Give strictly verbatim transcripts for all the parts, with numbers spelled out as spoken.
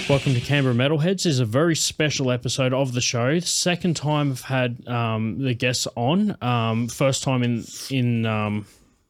Welcome to Canberra Metalheads. This is a very special episode of the show. Second time I've had um, the guests on. Um, first time in in um,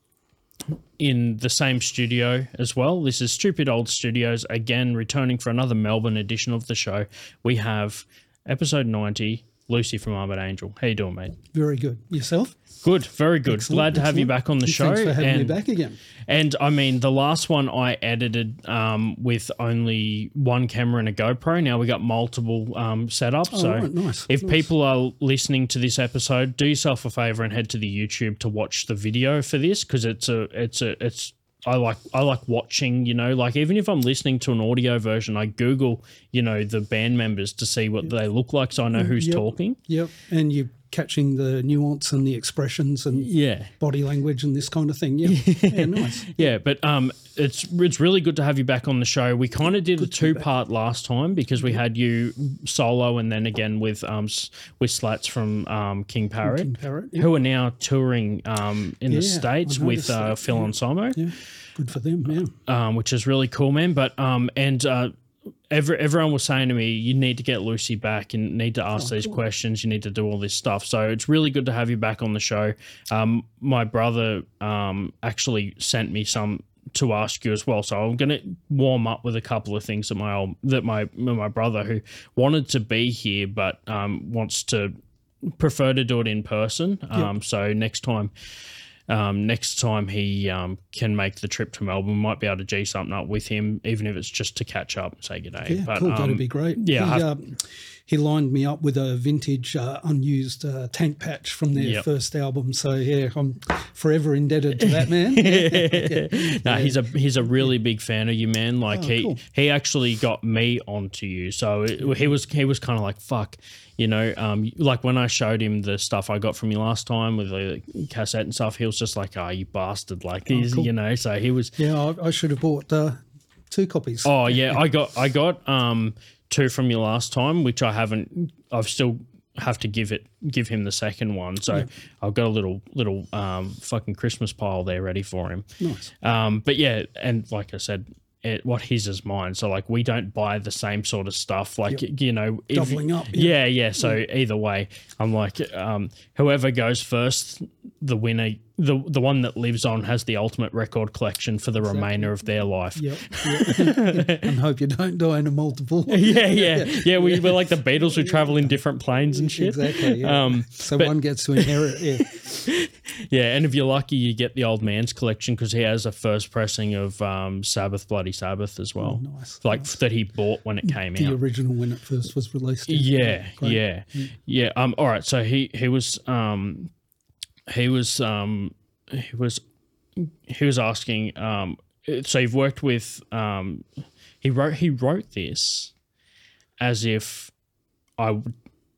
in the same studio as well. This is Stupid Old Studios, again, returning for another Melbourne edition of the show. We have episode ninety, Lucy from Armored Angel. How you doing, mate? Very good. Yourself? Good, very good. Excellent, Glad to have excellent. you back on the show. Thanks for having and, me back again. And I mean, the last one I edited um, with only one camera and a GoPro. Now we got multiple um, setups. Oh, so right, nice. if nice. people are listening to this episode, do yourself a favor and head to the YouTube to watch the video for this, because it's a, it's a, it's. I like I like watching, you know, like even if I'm listening to an audio version, I Google, you know, the band members to see what they look like, so I know who's Yep. talking. Yep. And you're catching the nuance and the expressions and Yeah. body language and this kind of thing. Yeah. Yeah, nice. Yeah, but um, it's it's really good to have you back on the show. We kind of did a two part last time because we had you solo and then again with um s- with Slats from um King Parrot, King Parrot, yeah. who are now touring um in the Yeah, States I with noticed uh, that, Phil yeah. Anselmo, Yeah. Good for them, yeah. um, which is really cool, man. But um, and uh, every, everyone was saying to me, you need to get Lucy back and need to ask Oh, these cool. questions. You need to do all this stuff. So it's really good to have you back on the show. Um, my brother um, actually sent me some to ask you as well. So I'm going to warm up with a couple of things that my old, that my my brother, who wanted to be here but um, wants to prefer to do it in person. Um, So next time. Um, next time he um, can make the trip to Melbourne, we might be able to G something up with him, even if it's just to catch up and say good day. Yeah, but, cool. um, That'd be great. yeah, He, I have- um, he lined me up with a vintage uh, unused uh, tank patch from their Yep. first album. So, yeah, I'm forever indebted to that man. Yeah. No, he's a he's a really big fan of you, man. Like Oh, he cool. he actually got me onto you, so it, he was he was kind of like fuck, you know. Um, like when I showed him the stuff I got from you last time with the cassette and stuff, he was just like, "Oh, you bastard!" Like he's, cool. you know. So he was. Yeah, I, I should have bought uh, two copies. Oh yeah, I got I got um two from you last time, which I haven't. I've still have to give it give him the second one. So I've got a little little um fucking Christmas pile there ready for him. Nice. Um, but yeah, and like I said, it, what his is mine. So like we don't buy the same sort of stuff. Like you know, if- Doubling up, Yeah, yeah. yeah. So either way, I'm like, um, whoever goes first, the winner, the the one that lives on has the ultimate record collection for the remainder of their life. Yep. yep. And hope you don't die in a multiple. Yeah, yeah, yeah. We, we're like the Beatles who travel in different planes and shit. Exactly. Yeah. Um, so but- one gets to inherit. Yeah. Yeah, and if you're lucky, you get the old man's collection because he has a first pressing of um, Sabbath, Bloody Sabbath as well. Oh, nice, Like that he bought when it came The out. original when it first was released. Yeah, Great. yeah, yeah. Um. All right. So he he was um he was um he was he was asking um. So you've worked with um. He wrote he wrote this as if I would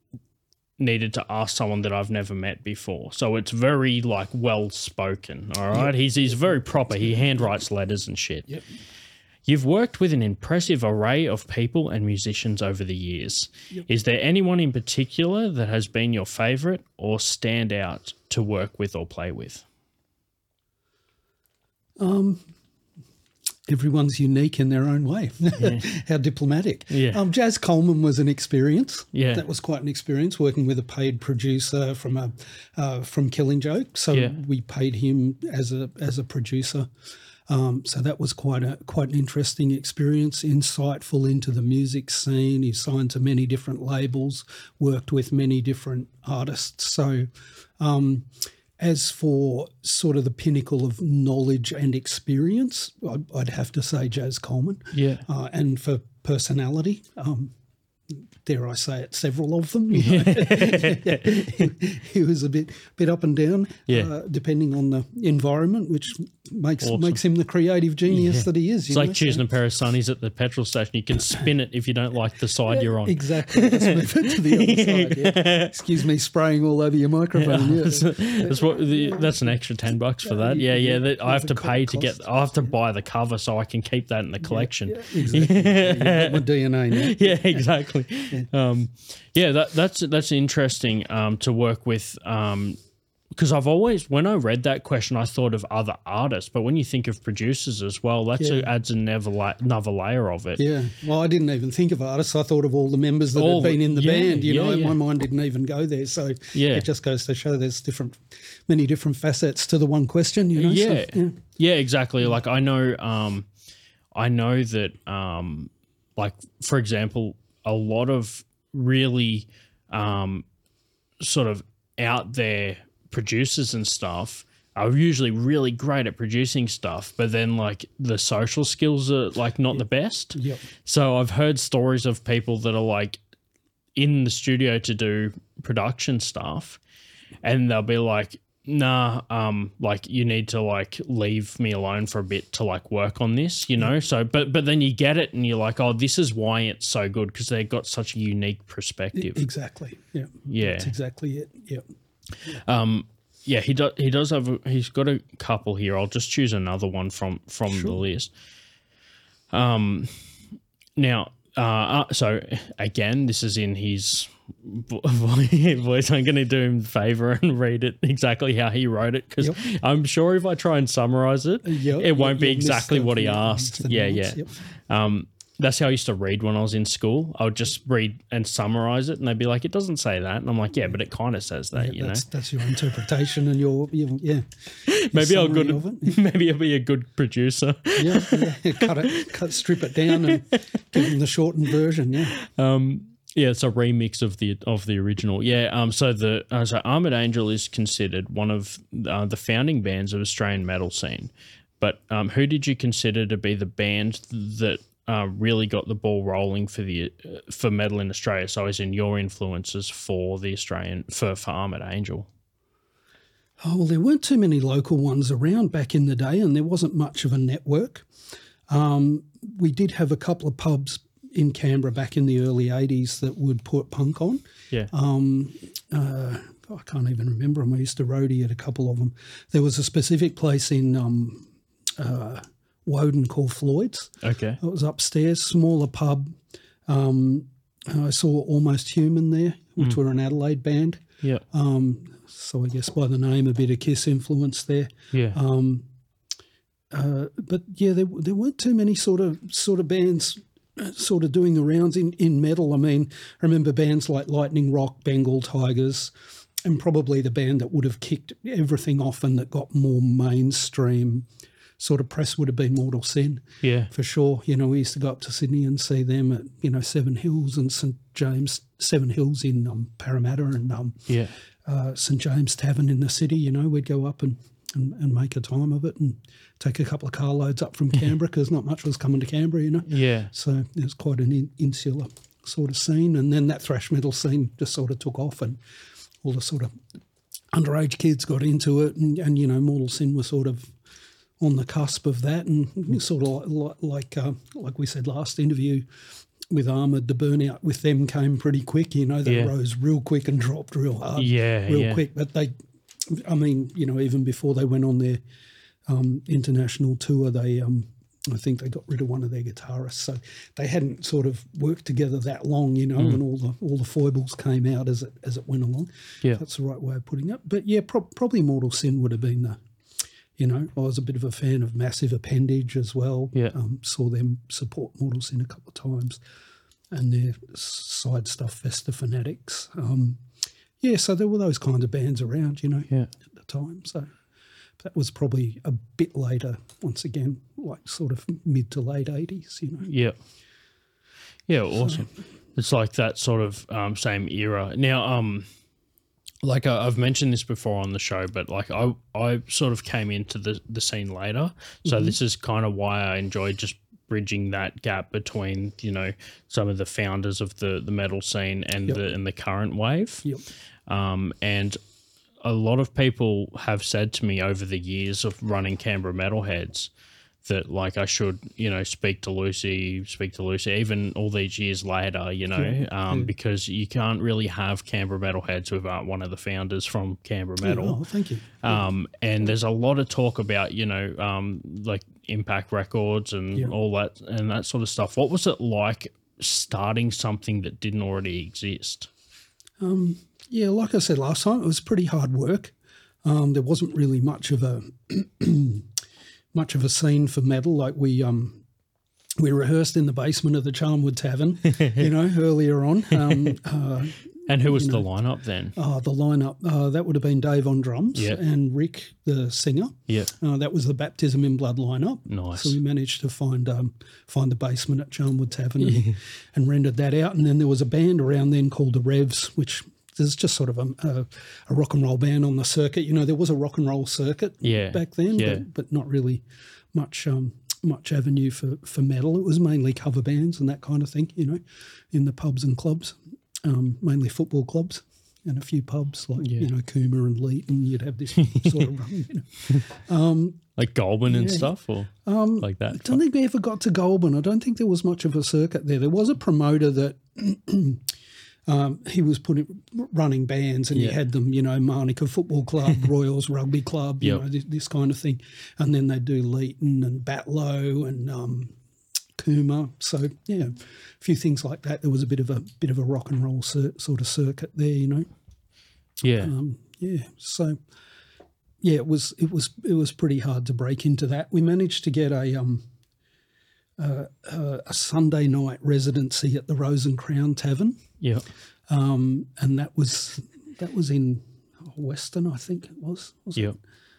needed to ask someone that I've never met before. So it's very like well spoken. All right. He's he's very proper. He handwrites letters and shit. Yep. You've worked with an impressive array of people and musicians over the years. Yep. Is there anyone in particular that has been your favorite or stand out to work with or play with? Um, everyone's unique in their own way. How diplomatic. Yeah. Um, Jazz Coleman was an experience. Yeah. That was quite an experience working with a paid producer from a uh, from Killing Joke. So Yeah. we paid him as a as a producer. Um, so that was quite a quite an interesting experience, insightful into the music scene. He signed to many different labels, worked with many different artists. So um, as for sort of the pinnacle of knowledge and experience, I'd, I'd have to say Jazz Coleman. Yeah. Uh, and for personality, um, dare I say it, several of them. You know? he, he was a bit bit up and down, Yeah. uh, depending on the environment, which makes Awesome. makes him the creative genius Yeah. that he is. It's like choosing a pair of sunnies at the petrol station. You can spin it if you don't like the side you're on. Exactly. Let's move it to the other side. Yeah. Excuse me, spraying all over your microphone. Yeah. that's, that's what the, that's an extra ten bucks for that. Yeah, yeah. That I have to The co- pay to get. cost. I have to buy the cover so I can keep that in the collection. Exactly. You've got my D N A now. Yeah, exactly. Um, yeah, that, that's that's interesting um, to work with um, because I've always, when I read that question, I thought of other artists, but when you think of producers as well, that Yeah. adds another, la- another layer of it. Yeah. Well, I didn't even think of artists. I thought of all the members that All had been the- in the yeah, band. You yeah, know, yeah. my mind didn't even go there. So Yeah. it just goes to show there's different, many different facets to the one question. You know. Yeah. So, yeah. Yeah, exactly. Like I know, um, I know that, um, like for example, a lot of really, um, sort of out there producers and stuff are usually really great at producing stuff, but then like the social skills are like not the best. Yep. So I've heard stories of people that are like in the studio to do production stuff, and they'll be like, nah, um, like you need to like leave me alone for a bit to like work on this, you know? So, but, but then you get it and you're like, oh, this is why it's so good, because they've got such a unique perspective. Exactly. Yeah. Yeah. That's exactly it. Yeah. Um, yeah, he does. He does have. A, he's got a couple here. I'll just choose another one from from Sure. the list. Um, now, uh, uh, so again, this is in his vo- voice. I'm going to do him a favor and read it exactly how he wrote it, because Yep. I'm sure if I try and summarize it, Yep, it won't yep, be you'll miss exactly the- what he yeah, asked. the Yeah, nuance, yeah. yep. Um, that's how I used to read when I was in school. I would just read and summarize it, and they'd be like, "It doesn't say that," and I'm like, "Yeah, but it kind of says that," Yeah, you know. that's, that's your interpretation and your, your yeah. your Maybe I'll summary good. of it. Maybe I'll be a good producer. Yeah, yeah. Cut it, cut, strip it down, and give them the shortened version. Yeah. Um, yeah, it's a remix of the of the original. Yeah. Um. So the uh, so Armored Angel is considered one of uh, the founding bands of Australian metal scene. But um, who did you consider to be the band that uh, really got the ball rolling for the uh, for metal in Australia? So, as in your influences for the Australian for for Armored Angel. Oh, well, there weren't too many local ones around back in the day, and there wasn't much of a network. Um, we did have a couple of pubs in Canberra back in the early eighties that would put punk on. Yeah. Um, uh, I can't even remember them. I used to roadie at a couple of them. There was a specific place in um, uh, Woden called Floyd's. Okay. It was upstairs, smaller pub. Um, I saw Almost Human there, which were an Adelaide band. Yeah. Um, so I guess by the name, a bit of Kiss influence there. Yeah. Um, uh, but yeah, there there weren't too many sort of sort of bands uh, sort of doing the rounds in, in metal. I mean, I remember bands like Lightning Rock, Bengal Tigers, and probably the band that would have kicked everything off and that got more mainstream sort of press would have been Mortal Sin. Yeah. For sure. You know, we used to go up to Sydney and see them at, you know, Seven Hills and St James, Seven Hills in um, Parramatta and um, Yeah. uh, St James Tavern in the city. You know, we'd go up and, and, and make a time of it and take a couple of carloads up from Canberra because not much was coming to Canberra, you know. Yeah. So it was quite an in, insular sort of scene. And then that thrash metal scene just sort of took off and all the sort of underage kids got into it. And, and you know, Mortal Sin was sort of on the cusp of that, and sort of like like, uh, like we said last interview with Armoured, the burnout with them came pretty quick. You know, they Yeah. rose real quick and dropped real hard, Yeah, real yeah. quick. But they, I mean, you know, even before they went on their um, international tour, they, um, I think they got rid of one of their guitarists, so they hadn't sort of worked together that long, you know, and all the all the foibles came out as it as it went along. Yeah. That's the right way of putting it. But yeah, pro- probably Mortal Sin would have been the. You know, I was a bit of a fan of Massive Appendage as well. Yeah. Um, saw them support Mortal Sin a couple of times, and their side stuff, Festa Fanatics. Um, yeah, so there were those kinds of bands around, you know, Yeah. at the time. So that was probably a bit later, once again, like sort of mid to late eighties, you know. Yeah. Yeah, awesome. It's like that sort of um, same era. Now, um, like I, I've mentioned this before on the show, but like I, I sort of came into the, the scene later. So Mm-hmm. this is kind of why I enjoy just bridging that gap between, you know, some of the founders of the, the metal scene and Yep. the and the current wave. Yep. Um, and a lot of people have said to me over the years of running Canberra Metalheads that like I should, you know, speak to Lucy, speak to Lucy, even all these years later, you know, Yeah, um, yeah. because you can't really have Canberra Metalheads without one of the founders from Canberra Metal. Oh, thank you. Um, and there's a lot of talk about, you know, um, like Impact Records and Yeah. all that and that sort of stuff. What was it like starting something that didn't already exist? Yeah, like I said last time, it was pretty hard work. Um, there wasn't really much of a much of a scene for metal. Like we um, we rehearsed in the basement of the Charnwood Tavern, you know, earlier on. Um, uh, and who was the know, lineup then? Oh, the lineup uh, that would have been Dave on drums yep. and Rick, the singer. Yeah, uh, that was the Baptism in Blood lineup. Nice. So we managed to find um, find the basement at Charnwood Tavern and, and rented that out. And then there was a band around then called the Revs, which there's just sort of a, a, a rock and roll band on the circuit. You know, there was a rock and roll circuit yeah. back then, yeah. but, but not really much um, much avenue for, for metal. It was mainly cover bands and that kind of thing, you know, in the pubs and clubs, um, mainly football clubs and a few pubs like, yeah. you know, Cooma and Leeton. You'd have this sort of run, you know. Um, like Goulburn yeah. and stuff or um, like that? I don't think we ever got to Goulburn. I don't think there was much of a circuit there. There was a promoter that... Um, he was putting running bands and yeah. he had them, you know, Marnica Football Club, Royals Rugby Club, you yep. know, this, this kind of thing. And then they do Leeton and Batlow and um, Cooma. So, yeah, a few things like that. There was a bit of a bit of a rock and roll cir- sort of circuit there, you know. Yeah. Um, yeah. So, yeah, it was it was it was pretty hard to break into that. We managed to get a um uh, uh, a Sunday night residency at the Rose and Crown Tavern. Yeah, um, and that was that was in Western, I think it was. Yeah,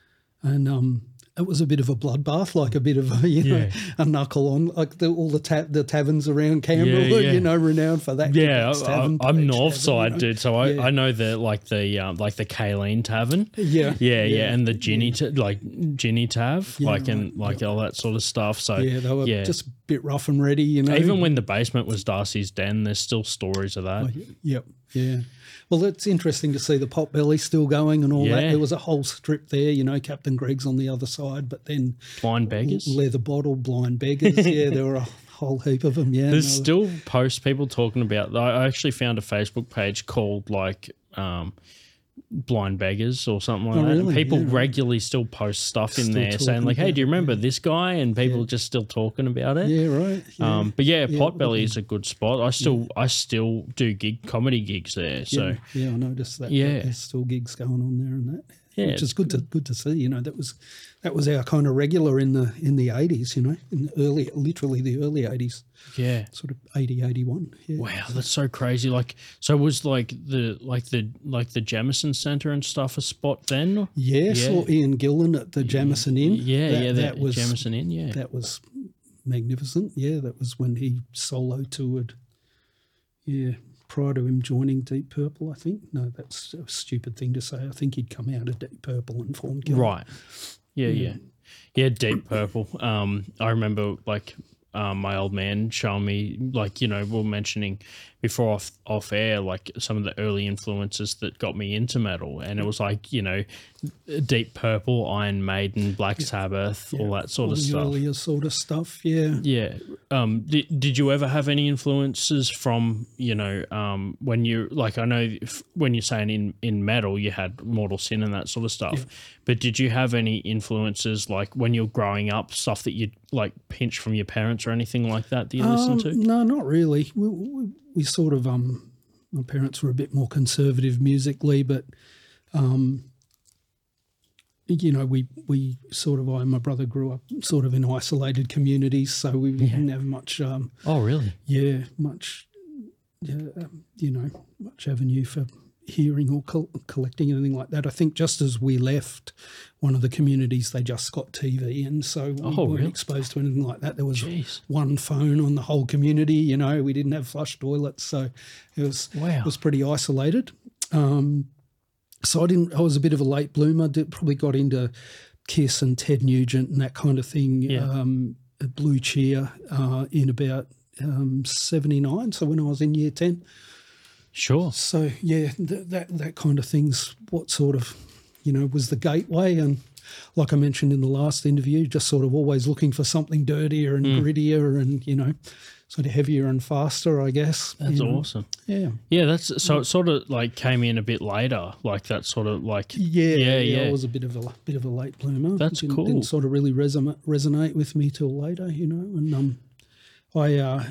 and um, it was a bit of a bloodbath, like a bit of a you yeah. know a knuckle on, like the, all the ta- the taverns around Canberra, yeah, yeah. you know, renowned for that. Yeah, I, tavern, I, I'm North tavern, Side, you know? dude. So I, yeah. I know the like the um, like the Kayleen Tavern. Yeah, yeah, yeah, yeah. and the Ginny ta- like Ginny Tav, Yeah, like right, and like yeah. all that sort of stuff. So yeah, they were yeah. just a bit rough and ready, you know. Even when the basement was Darcy's Den, there's still stories of that. Oh, yep, yeah. Well, it's interesting to see the Potbelly still going and all Yeah. that. There was a whole strip there, you know, Captain Greg's on the other side, but then Blind Beggars, Leather Bottle, Blind Beggars. Yeah, there were a whole heap of them. Yeah, there's no, still posts people talking about. I actually found a Facebook page called like um, Blind Beggars or something like Oh, that. really? And people Yeah, right. regularly still post stuff in Still there saying talking like, "Hey, about do you it, remember yeah. this guy?" And people Yeah. just still talking about it. Yeah, right. Yeah. Um, but yeah, Yeah, Potbelly okay. is a good spot. I still I still do gig comedy gigs there. So yeah, yeah, I noticed that. Yeah. that there's still gigs going on there and that. Yeah, which is good to good to see. You know, that was that was our kind of regular in the in the eighties. You know, in the early, literally the early eighties, yeah. sort of eighty, eighty-one. Yeah. Wow, that's so crazy. Like, so was like the like the like the Jamison Centre and stuff a spot then? Yeah, saw Ian Gillan at the Jamison Inn. Yeah, that, yeah, that was Jamison Inn. Yeah, that was magnificent. Yeah, that was when he solo toured. Yeah, prior to him joining Deep Purple, I think. No, that's a stupid thing to say. I think he'd come out of Deep Purple and formed Gillan. right. Yeah, yeah, yeah. Deep Purple. Um, I remember like um, my old man showing me like you know we were mentioning before off off air like some of the early influences that got me into metal, and it was like you know Deep Purple, Iron Maiden, Black Sabbath, all that sort All of the stuff. earlier sort of stuff. Yeah. Yeah. Um, did, did you ever have any influences from, you know, um, when you, like, I know if, when you're saying in, in metal, you had Mortal Sin and that sort of stuff, Yeah. but did you have any influences, like, when you're growing up, stuff that you'd, like, pinch from your parents or anything like that that you Um, listen to? No, not really. We, we, we sort of, um, my parents were a bit more conservative musically, but, um, you know, we, we sort of, I and my brother grew up sort of in isolated communities, so we didn't have much, um, Oh, really? yeah, much, yeah, um, you know, much avenue for hearing or col- collecting anything like that. I think just as we left one of the communities, they just got T V, and so we Oh, weren't really? exposed to anything like that. There was Jeez. one phone on the whole community, you know, we didn't have flush toilets, so it was Wow. it was pretty isolated. Um, so I didn't. I was a bit of a late bloomer. Did, probably got into Kiss and Ted Nugent and that kind of thing. Yeah. Um, Blue Cheer uh, in about um, seventy-nine. So when I was in year ten. Sure. So yeah, th- that that kind of thing's what sort of, you know, was the gateway. And like I mentioned in the last interview, just sort of always looking for something dirtier and Mm. grittier and, you know, sort of heavier and faster, I guess. That's you know. awesome. Yeah. Yeah, that's so it sort of like came in a bit later, like that sort of like Yeah, yeah, yeah, yeah. I was a bit of a bit of a late bloomer. That's didn't, cool. Didn't sort of really resonate resonate with me till later, you know. And um, I uh,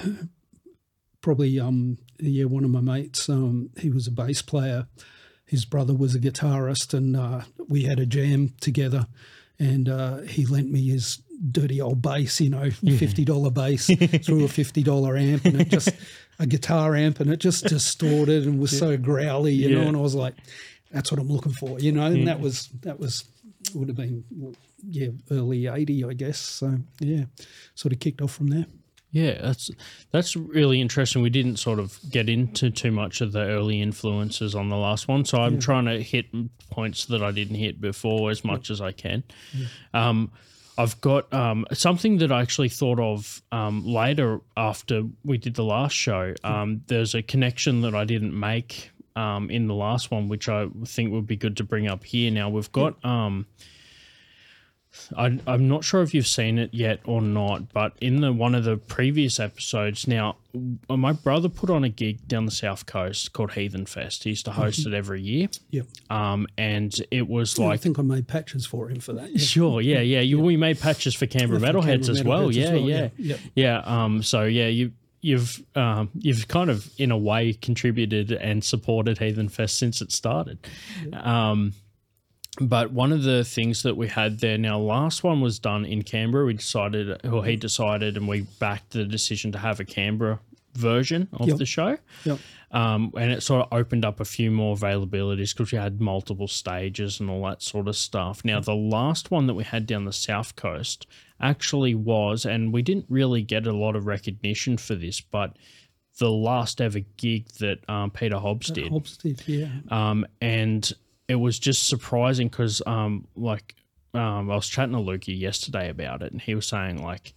probably um, yeah, one of my mates, um, he was a bass player. His brother was a guitarist, and uh, we had a jam together, and uh, he lent me his dirty old bass, you know, fifty dollar bass through a fifty dollar amp, and it just a guitar amp, and it just distorted and was so growly, you Yeah. know. And I was like, "That's what I'm looking for," you know. And that was that was would have been yeah early eighty, I guess. So yeah, sort of kicked off from there. Yeah, that's that's really interesting. We didn't sort of get into too much of the early influences on the last one, so I'm Yeah. trying to hit points that I didn't hit before as much as I can. Um, I've got um, something that I actually thought of um, later after we did the last show. Um, there's a connection that I didn't make um, in the last one, which I think would be good to bring up here. Now we've got. Um, I, I'm not sure if you've seen it yet or not, but in the one of the previous episodes, now my brother put on a gig down the South Coast called Heathen Fest. He used to host Mm-hmm. it every year, Yep. um, and it was Yeah, I like, think I made patches for him for that. Yeah. sure, yeah, yeah. You we made patches for Canberra Yeah, for Metalheads Canberra as well, Metalheads yeah, as well, yeah, yeah. Yep. yeah. Um, so yeah, you you've um, you've kind of in a way contributed and supported Heathen Fest since it started. Um, But one of the things that we had there, now last one was done in Canberra. We decided, or he decided, and we backed the decision to have a Canberra version of Yep. the show. Yep. Um, and it sort of opened up a few more availabilities because we had multiple stages and all that sort of stuff. Now, the last one that we had down the South Coast actually was, and we didn't really get a lot of recognition for this, but the last ever gig that um, Peter Hobbs did. Hobbs did, yeah. Um, and it was just surprising because, um, like, um, I was chatting to Lukey yesterday about it, and he was saying, like,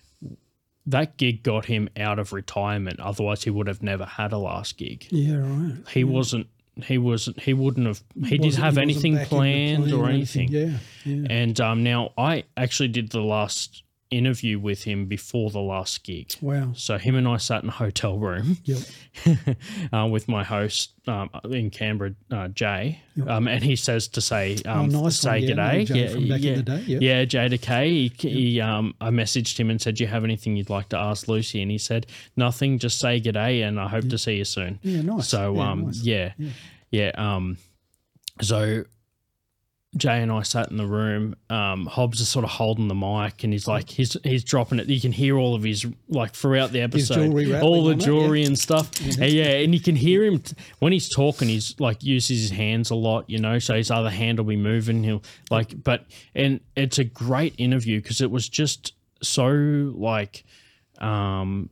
that gig got him out of retirement. Otherwise, he would have never had a last gig. Yeah, right. He wasn't. He wasn't. He wouldn't have. He didn't Wasn't- have he wasn't anything back in the planned plan or anything. Yeah, yeah. And um, now I actually did the last interview with him before the last gig. Wow. So him and I sat in a hotel room Yep. uh, with my host um, in Canberra, uh, Jay, Yep. um, and he says to say, um, Oh, nice say one, yeah, g'day. know Jay from back in yeah, the day, yep. yeah, Jay Decay. He, he, um, I messaged him and said, "Do you have anything you'd like to ask Lucy?" And he said, "Nothing. Just say g'day, and I hope to see you soon." Yeah, nice. So, Yeah, um, nice. yeah, Yeah. yeah. Um, so Jay and I sat in the room. Um, Hobbs is sort of holding the mic, and he's like, he's he's dropping it. You can hear all of his, like, throughout the episode, jewelry rattling all the on it, jewelry yeah. and stuff. And yeah, and you can hear him t- when he's talking. He's like uses his hands a lot, you know. So his other hand will be moving. He'll like, but and it's a great interview because it was just so like, um.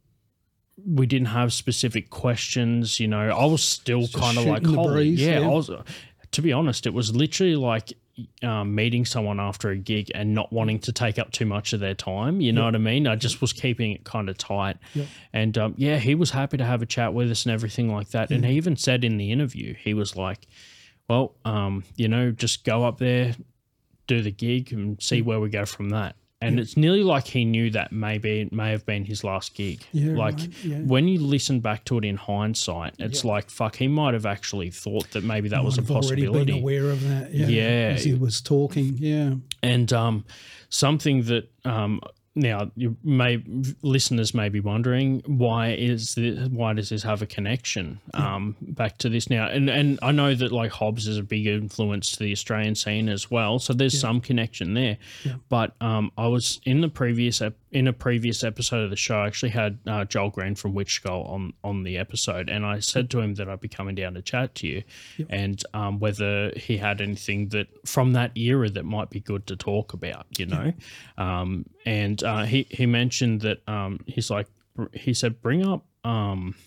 we didn't have specific questions, you know. I was still Just kind of shooting like, the holy, breeze, yeah, yeah. I was. To be honest, it was literally like um, meeting someone after a gig and not wanting to take up too much of their time. You know what I mean? I just was keeping it kind of tight. Yep. And um, yeah, he was happy to have a chat with us and everything like that. And he even said in the interview, he was like, well, um, you know, just go up there, do the gig and see where we go from that. And it's nearly like he knew that maybe it may have been his last gig. Yeah, like right, yeah. when you listen back to it in hindsight, it's like, fuck, he might have actually thought that maybe that was a I've already possibility. been aware of that. Yeah. Yeah. As he was talking. Yeah. And um, something that um, now you may listeners may be wondering, why is this, why does this have a connection um, back to this now? And and I know that like Hobbs is a big influence to the Australian scene as well, so there's some connection there. Yeah. But um, I was in the previous ep- in a previous episode of the show. I actually had uh, Joel Green from Witch Skull on on the episode, and I said to him that I'd be coming down to chat to you, and um, whether he had anything that from that era that might be good to talk about, you know. Um, and uh, he he mentioned that um, he's like he said bring up um,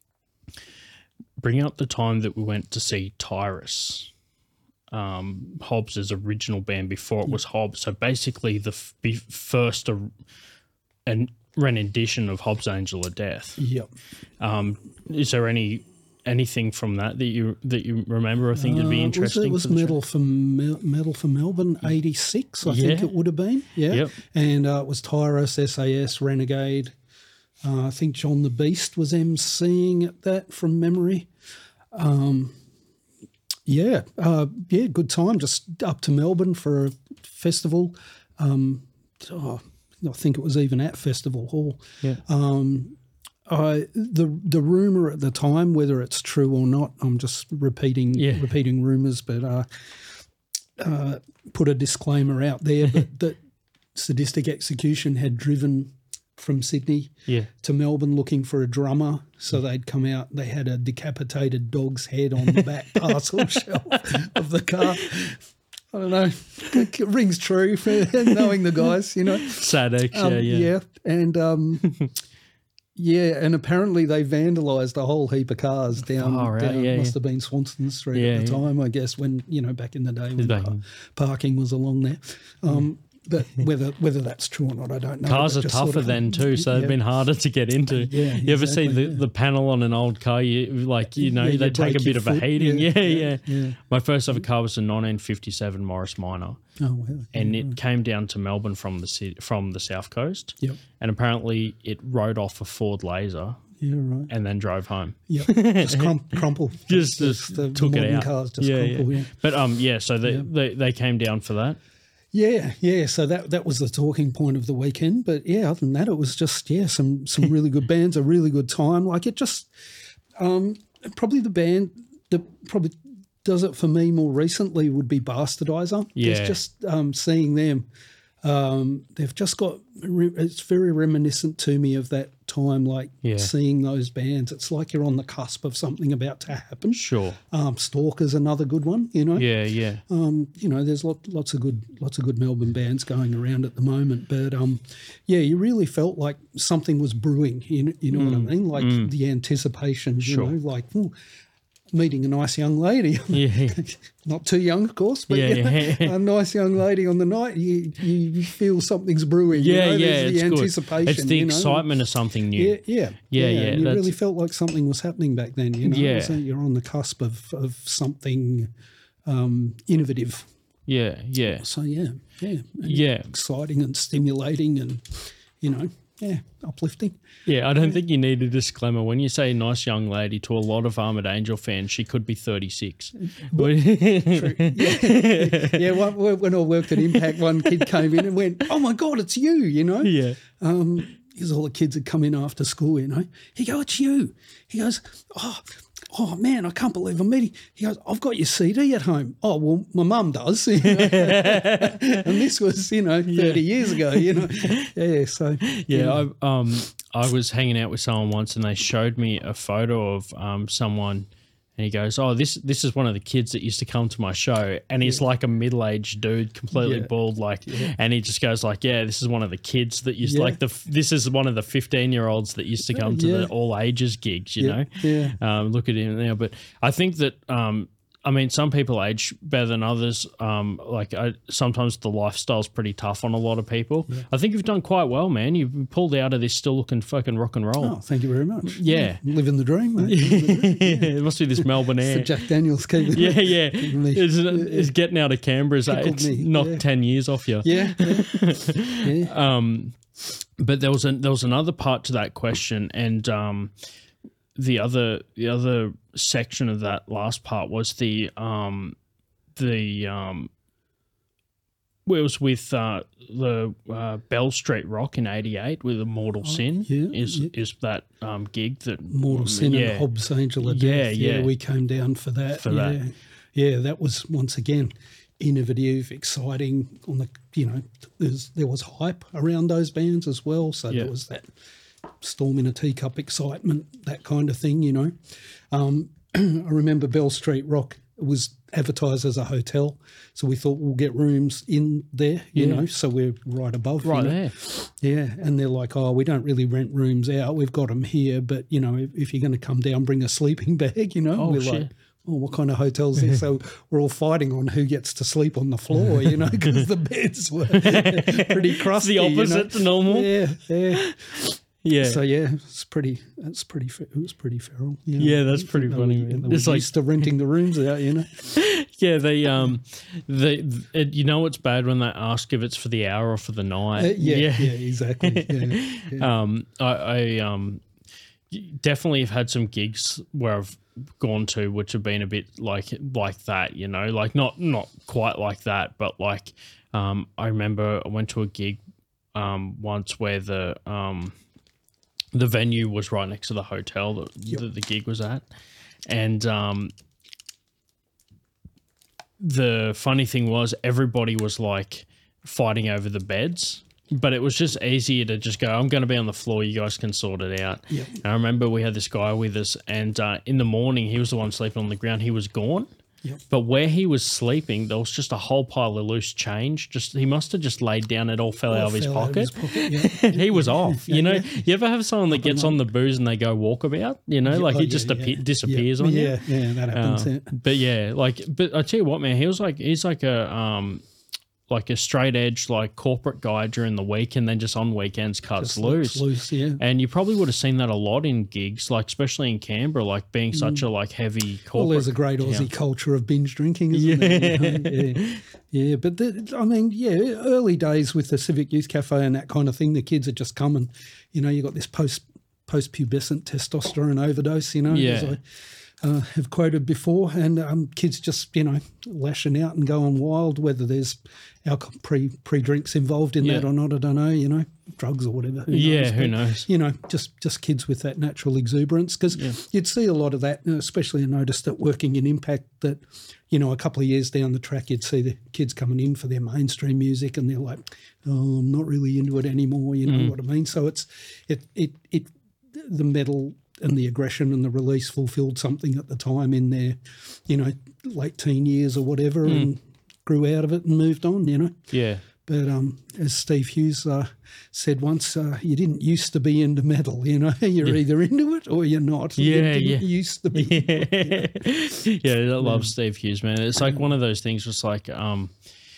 bring up the time that we went to see Tyrus, um, Hobbs' original band before it was Hobbs. So basically the f- be first uh, an rendition of Hobbs' Angel of Death. Yep. Um, is there any anything from that that you that you remember or think would be Uh, interesting? Was it for was the show? Medal for Mel- Medal for Melbourne eighty-six, I think Yeah. it would have been. Yeah. Yep. And uh, it was Tyrus, S A S, Renegade. Uh, I think John the Beast was emceeing at that from memory. Um, yeah, uh, yeah, good time. Just up to Melbourne for a festival. Um, oh, I think it was even at Festival Hall. Yeah. Um, I the the rumor at the time, whether it's true or not, I'm just repeating Yeah. repeating rumors, but uh, uh, put a disclaimer out there, but that Sadistic Execution had driven from Sydney Yeah. to Melbourne looking for a drummer. So they'd come out, they had a decapitated dog's head on the back parcel shelf of the car. I don't know. It rings true for knowing the guys, you know. Sad X, Um, yeah, yeah. yeah. And um, yeah, and apparently they vandalised a whole heap of cars down, Oh, right. down Yeah, must yeah. have been Swanston Street Yeah, at the yeah. time, I guess, when, you know, back in the day when Back par- in- parking was along there. Um, but whether whether that's true or not, I don't know. Cars But are just sort tougher of- then too, so they've yeah. been harder to get into. Yeah, you ever see exactly, the, yeah. the panel on an old car? You like you know Yeah, you they take a break bit your of a foot. heating. Yeah, Yeah, yeah, yeah, yeah. My first ever car was a nineteen fifty-seven Morris Minor, Oh, well. and it came down to Melbourne from the city, from the south coast. Yep. And apparently it rode off a Ford Laser Yeah, right. and then drove home. Yeah, just crump, crumple. Just, That's just the took it modern out. Cars just yeah, crumple, yeah. yeah. But um, yeah. So they, they they came down for that. Yeah, yeah. So that that was the talking point of the weekend. But yeah, other than that, it was just yeah, some some really good bands, a really good time. Like it just um, probably the band that probably does it for me more recently would be Bastardizer. Yeah. It's just um, seeing them. Um, they've just got it's very reminiscent to me of that time, like Yeah. seeing those bands. It's like you're on the cusp of something about to happen. Sure. Um, Stalker's another good one, you know. Yeah, yeah. Um, you know, there's lot, lots of good, lots of good Melbourne bands going around at the moment. But um, yeah, you really felt like something was brewing. You know, you know what I mean? Like the anticipation. You Sure. know, like ooh, meeting a nice young lady. Yeah. Not too young, of course, but Yeah, you know, yeah. a nice young lady on the night. You you feel something's brewing. Yeah, you know? yeah, There's the it's good. anticipation. It's the you know? excitement of something new. Yeah, yeah, Yeah, yeah, And you that's- really felt like something was happening back then. You know, Yeah. so you're on the cusp of of something um, innovative. Yeah, yeah, So yeah, yeah, and yeah, exciting and stimulating, and you know, yeah, uplifting. yeah. I don't think you need a disclaimer when you say "nice young lady" to a lot of Armored Angel fans. She could be thirty-six. Yeah, when, when I worked at Impact, one kid came in and went, "Oh my God, it's you!" You know, yeah, um, because all the kids had come in after school. You know, he goes, "It's you." He goes, "Oh." Oh man, I can't believe I'm meeting. He goes, I've got your C D at home. Oh well, my mum does. You know? And this was, you know, thirty years ago. You know, yeah. So yeah. I, um, I was hanging out with someone once, and they showed me a photo of um someone. And he goes, "Oh, this this is one of the kids that used to come to my show," and he's like a middle aged dude, completely Yeah. bald, like, and he just goes like, "Yeah, this is one of the kids that used Yeah. like the f- this is one of the fifteen year olds that used to come to Yeah. the all ages gigs, you Yeah, know." yeah. Um, look at him now, but I think that um, I mean, some people age better than others. Um, like I, sometimes the lifestyle's pretty tough on a lot of people. I think you've done quite well, man. You've pulled out of this still looking fucking rock and roll. Oh, thank you very much. Yeah. Living the dream, mate. Living the dream. It must be this Melbourne So air. Jack Daniels keeping Yeah, yeah. me- It's, it's getting out of Canberra's Tickled it's me, knocked yeah. ten years off you. Yeah, yeah. yeah. Um, but there was a, there was another part to that question, and um, the other the other section of that last part was the um, the um, well, it was with uh, the uh, Bell Street Rock in eighty-eight with Immortal Sin. yeah, is yeah. is that um, gig that Mortal Sin yeah. and Hobbs Angel of Yeah, Death. yeah. we came down for that. For yeah. that. Yeah, that was once again innovative, exciting. On the you know, there's there was hype around those bands as well. So Yeah. there was that storm in a teacup excitement, that kind of thing. You know, um, I remember Bell Street Rock was advertised as a hotel, so we thought we'll get rooms in there. You Yeah. know, so we're right above. right you know. there. Yeah, and they're like, oh, we don't really rent rooms out. We've got them here, but, you know, if, if you're going to come down, bring a sleeping bag, you know. Oh, we're shit. like, oh, what kind of hotel's this? So we're all fighting on who gets to sleep on the floor, you know, because the beds were pretty crusty. the you know. opposite to normal. Yeah, yeah. Yeah. So, yeah, it's pretty, it's pretty, fe- it was pretty feral. You know. Yeah, that's pretty They funny, were- man. they were It's like- used to renting the rooms out, you know. Yeah, they um, they it, you know it's bad when they ask if it's for the hour or for the night. Uh, yeah, yeah, exactly. Yeah, yeah. Um, I, I um, definitely have had some gigs where I've gone to which have been a bit like like that. You know, like not not quite like that, but like um, I remember I went to a gig um once where the um. The venue was right next to the hotel that Yep. the, the gig was at, and um, the funny thing was everybody was like fighting over the beds, but it was just easier to just go, I'm going to be on the floor, you guys can sort it out. Yep. And I remember we had this guy with us, and uh, in the morning he was the one sleeping on the ground. He was gone. Yep. But where he was sleeping, there was just a whole pile of loose change. Just he must have just laid down. It all fell out of his Fell out of pocket. his pocket, yeah. And he was off. Yeah, you know, yeah. you ever have someone that gets on the booze and they go walkabout? You know, like Oh, he yeah, just yeah. appe- disappears yeah. on yeah, you. Yeah, that happens. Uh, yeah. But yeah, like, but I tell you what, man, he was like, he's like a um, like a straight edge, like corporate guy during the week, and then just on weekends cuts Just loose. loose, yeah. And you probably would have seen that a lot in gigs, like especially in Canberra, like being such a like heavy corporate. Well, there's a great town. Aussie culture of binge drinking, isn't there? You know, yeah, yeah. But the, I mean, yeah, early days with the Civic Youth Cafe and that kind of thing, the kids are just coming. You know, you got this post post pubescent testosterone overdose. You know, Yeah. as I uh, have quoted before, and um, kids just you know lashing out and going wild. Whether there's alcohol pre pre drinks involved in that Yeah. or not, I don't know. You know, drugs or whatever. Who Yeah, knows? who But, knows? You know, just just kids with that natural exuberance, because you'd see a lot of that, you know, especially I noticed that working in Impact that, you know, a couple of years down the track, you'd see the kids coming in for their mainstream music and they're like, oh, I'm not really into it anymore, you know Mm. what I mean? So it's, it, it, it, the metal and the aggression and the release fulfilled something at the time in their, you know, late teen years or whatever Mm. and grew out of it and moved on, you know? Yeah. But um, as Steve Hughes uh, said once, uh, you didn't used to be into metal, you know. You're Yeah. either into it or you're not. Yeah, you didn't yeah. used to be. Yeah, I love Steve Hughes, man. It's like one of those things. Just like um,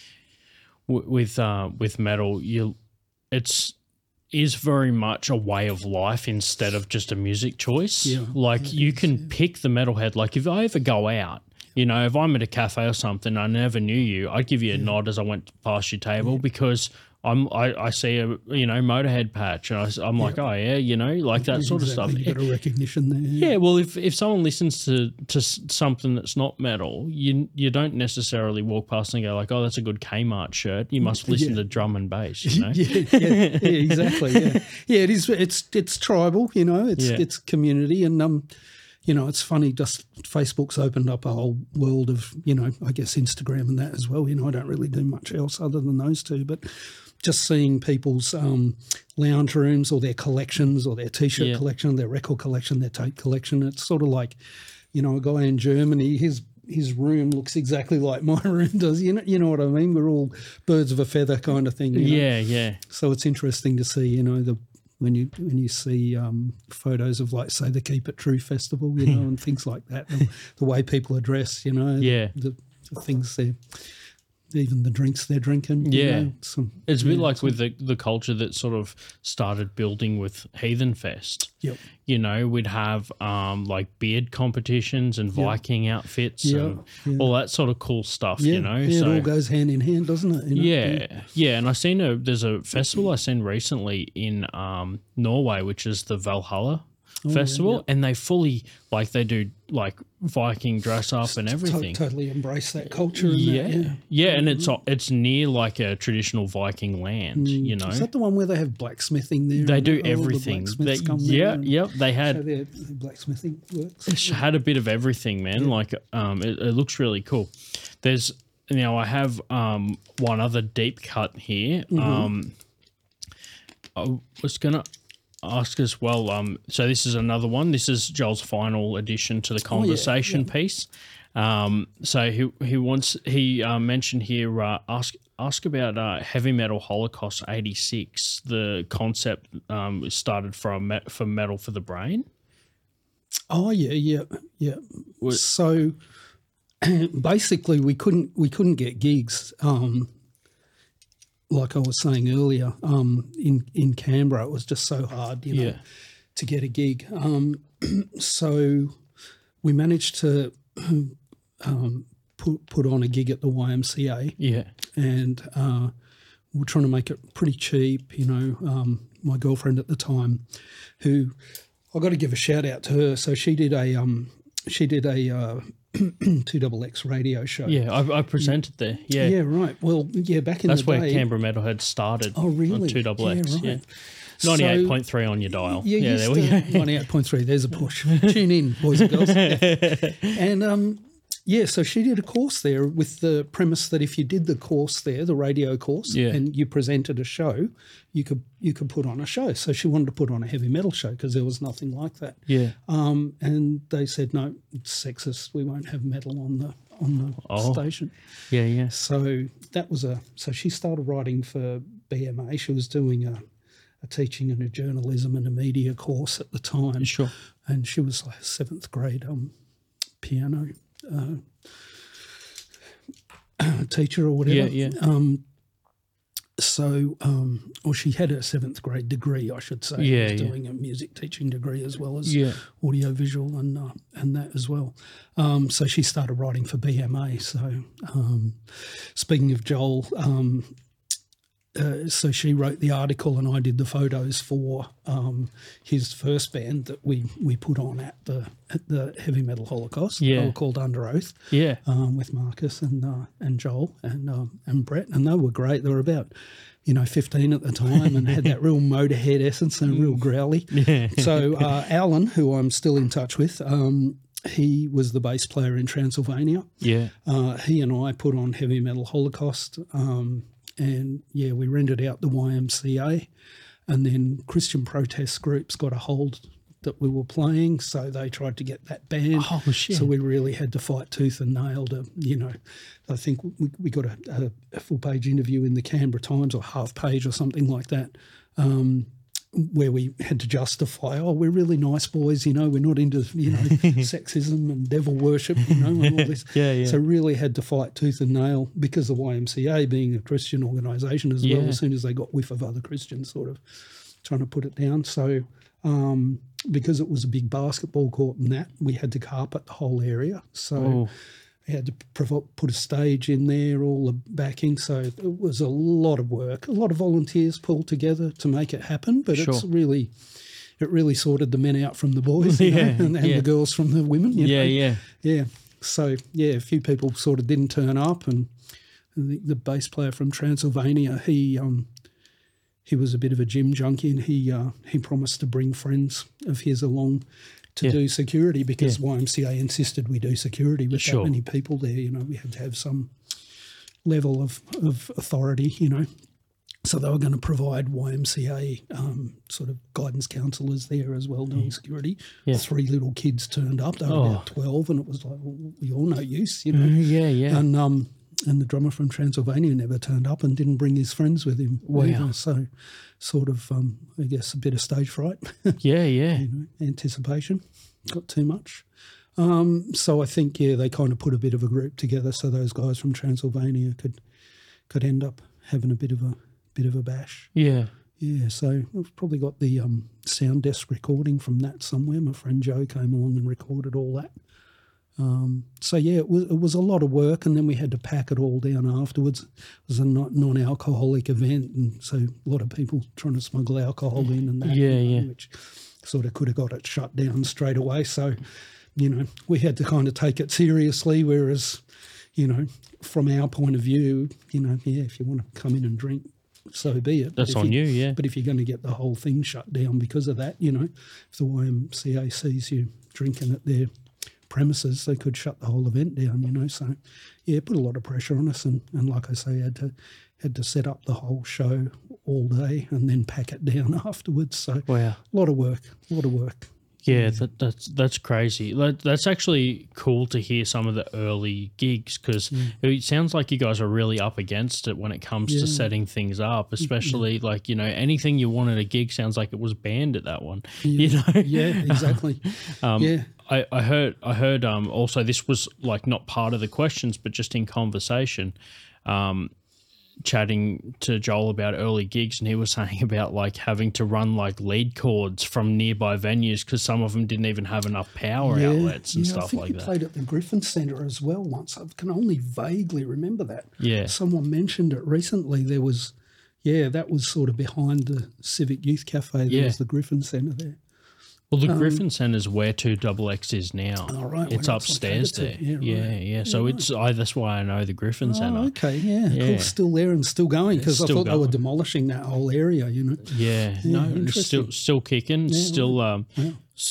w- with uh, with metal, you, it's is very much a way of life instead of just a music choice. Yeah, like you can pick the metalhead. Like if I ever go out, you know, if I'm at a cafe or something, I never knew you, I'd give you a nod as I went past your table because I'm I, I see a you know Motorhead patch and I, am like, oh yeah, you know, like that sort of stuff. Exactly, you got a recognition there. Yeah, well, if, if someone listens to, to s- something that's not metal, you you don't necessarily walk past and go like, oh, that's a good Kmart shirt. You must listen Yeah. to drum and bass, you know? yeah, yeah, yeah, exactly. Yeah, yeah. It is. It's it's tribal, you know. It's Yeah. it's community, and um, you know, it's funny. Just Facebook's opened up a whole world of, you know, I guess Instagram and that as well. You know, I don't really do much else other than those two, but just seeing people's um, lounge rooms or their collections or their T-shirt Yeah. collection, their record collection, their tape collection. It's sort of like, you know, a guy in Germany, his his room looks exactly like my room does. You know, you know what I mean? We're all birds of a feather kind of thing. You know? Yeah, yeah. So it's interesting to see, you know, the when you when you see um, photos of, like, say, the Keep It True festival, you know, and things like that, the, the way people are dressed, you know, Yeah. the, the things they're, even the drinks they're drinking. you Yeah. know, some, It's a bit yeah, like some- with the, the culture that sort of started building with Heathen Fest. Yep. You know, we'd have um, like beard competitions and Viking outfits Yeah, and yeah. all that sort of cool stuff, Yeah, you know? yeah, so, it all goes hand in hand, doesn't it? You know? yeah, yeah. And I seen a, there's a festival I seen recently in um, Norway, which is the Valhalla Festival. yeah. And they fully, like, they do like Viking dress up and To- everything. totally embrace that culture. And Yeah. that, yeah. yeah, and it's it's near like a traditional Viking land, you know. Is that the one where they have blacksmithing there? They and do all the everything. blacksmiths They, come there yeah, and yep. They show had their, their blacksmithing works. it had a bit of everything, man. Like, um, it, it looks really cool. There's now I have um one other deep cut here. Mm-hmm. Um, I was gonna ask as well. Um, so this is another one. This is Joel's final addition to the conversation piece. Um, so he he wants he uh, mentioned here uh, ask ask about uh, Heavy Metal Holocaust eighty-six. The concept um started from met, for Metal for the Brain. Oh yeah, yeah, yeah. What- So basically, we couldn't we couldn't get gigs. Um, like I was saying earlier, um, in in Canberra, it was just so hard, you know, Yeah. to get a gig. Um, so we managed to um, put put on a gig at the Y M C A, Yeah. and uh, we're trying to make it pretty cheap. You know, um, my girlfriend at the time, who I got to give a shout out to her. So she did a um, she did a uh, two double X radio show. Yeah, I, I presented there. Yeah. Yeah, right. Well, yeah, back in That's the where day. Canberra Metalhead started. Oh, really? On two double X. Yeah, Yeah. right. Ninety-eight point three on your dial. Yeah, Yeah, there we go. ninety-eight point three. There's a push. Tune in, boys and girls. And um, yeah, so she did a course there with the premise that if you did the course there, the radio course, Yeah. and you presented a show, you could you could put on a show. So she wanted to put on a heavy metal show because there was nothing like that. Yeah. Um, and they said, no, it's sexist. We won't have metal on the on the Oh. station. Yeah, yeah. So that was a so she started writing for B M A. She was doing a, a teaching and a journalism and a media course at the time. Sure. And she was like a seventh grade um, piano uh, teacher or whatever. Yeah, yeah. Um, so, um, or she had a seventh grade degree, I should say. Yeah, She was yeah. doing a music teaching degree as well as Yeah. audio visual and uh, and that as well. Um, so she started writing for B M A. So, um, speaking of Joel, um, uh, so she wrote the article and I did the photos for um, his first band that we, we put on at the at the Heavy Metal Holocaust. Yeah. They were called Under Oath. Yeah. Um, with Marcus and uh, and Joel and um, and Brett, and they were great. They were about, you know, fifteen at the time and had that real Motorhead essence and real growly. Yeah. So uh, Alan, who I'm still in touch with, um, he was the bass player in Transylvania. Yeah. Uh, he and I put on Heavy Metal Holocaust, um, and yeah, we rented out the Y M C A, and then Christian protest groups got a hold that we were playing, so they tried to get that banned. Oh, shit. So we really had to fight tooth and nail to, you know, I think we, we got a, a, a full page interview in the Canberra Times or half page or something like that, um, where we had to justify, oh, we're really nice boys, you know, we're not into, you know, sexism and devil worship, you know, and all this. Yeah, yeah. So really had to fight tooth and nail because the Y M C A being a Christian organisation as well, Yeah. as soon as they got whiff of other Christians sort of trying to put it down. So um, because it was a big basketball court and that, we had to carpet the whole area. So Oh. we had to provo- put a stage in there, all the backing. So it was a lot of work, a lot of volunteers pulled together to make it happen. But it's Sure. really, it really sorted the men out from the boys, you know, Yeah, and, and yeah. the girls from the women. You Yeah, know? yeah. Yeah. So, yeah, a few people sort of didn't turn up, and the, the bass player from Transylvania, he um, he was a bit of a gym junkie, and he uh, he promised to bring friends of his along to Yeah. do security because Yeah. Y M C A insisted we do security with Sure. that many people there. You know, we had to have some level of, of authority, you know. So they were going to provide Y M C A um, sort of guidance counsellors there as well doing security. Yeah. Three little kids turned up. They were Oh. about twelve, and it was like, well, we all no use, you know. Mm, yeah, yeah. And um, and the drummer from Transylvania never turned up and didn't bring his friends with him. Wow. either. So sort of, um, I guess, a bit of stage fright, yeah, yeah. you know, anticipation. Got too much. Um, so I think, yeah, they kind of put a bit of a group together so those guys from Transylvania could could end up having a bit of a bit of a bash. Yeah. Yeah, so I've probably got the um, sound desk recording from that somewhere. My friend Joe came along and recorded all that. Um, so, yeah, it was, it was a lot of work, and then we had to pack it all down afterwards. It was a non- non-alcoholic event, and so a lot of people trying to smuggle alcohol in and that, Yeah, you know, yeah. which sort of could have got it shut down straight away. So, you know, we had to kind of take it seriously, whereas, you know, from our point of view, you know, yeah, if you want to come in and drink, so be it. But That's if on you, yeah. But if you're going to get the whole thing shut down because of that, you know, if the Y M C A sees you drinking at their premises, they could shut the whole event down, you know. So, yeah, it put a lot of pressure on us. And, and like I say, had to had to set up the whole show all day and then pack it down afterwards. So Wow. a lot of work, a lot of work. Yeah, that, that's that's crazy. That, that's actually cool to hear some of the early gigs because it sounds like you guys are really up against it when it comes Yeah. to setting things up, especially like, you know, anything you want at a gig sounds like it was banned at that one, you know? Yeah, exactly. Um, yeah. I, I heard I heard um, also this was like not part of the questions, but just in conversation, um, chatting to Joel about early gigs, and he was saying about like having to run like lead cords from nearby venues because some of them didn't even have enough power Yeah, outlets and yeah, I stuff think like we that. played at the Griffin Centre as well once. I can only vaguely remember that. Yeah. Someone mentioned it recently. There was, yeah, that was sort of behind the Civic Youth Cafe. There Yeah. was the Griffin Centre there. Well, the Griffin Centre's where two double X is now. Oh, right, It's where it's upstairs there. located to. Yeah, Yeah, yeah. right. So Yeah, it's I, that's why I know the Griffin Centre. Oh, okay, yeah. Yeah. Cool. Still there and still going because I still thought they were going. demolishing that whole area, you know. Yeah, Yeah, no, it's still interesting. still kicking. Yeah, still, um, Yeah. s-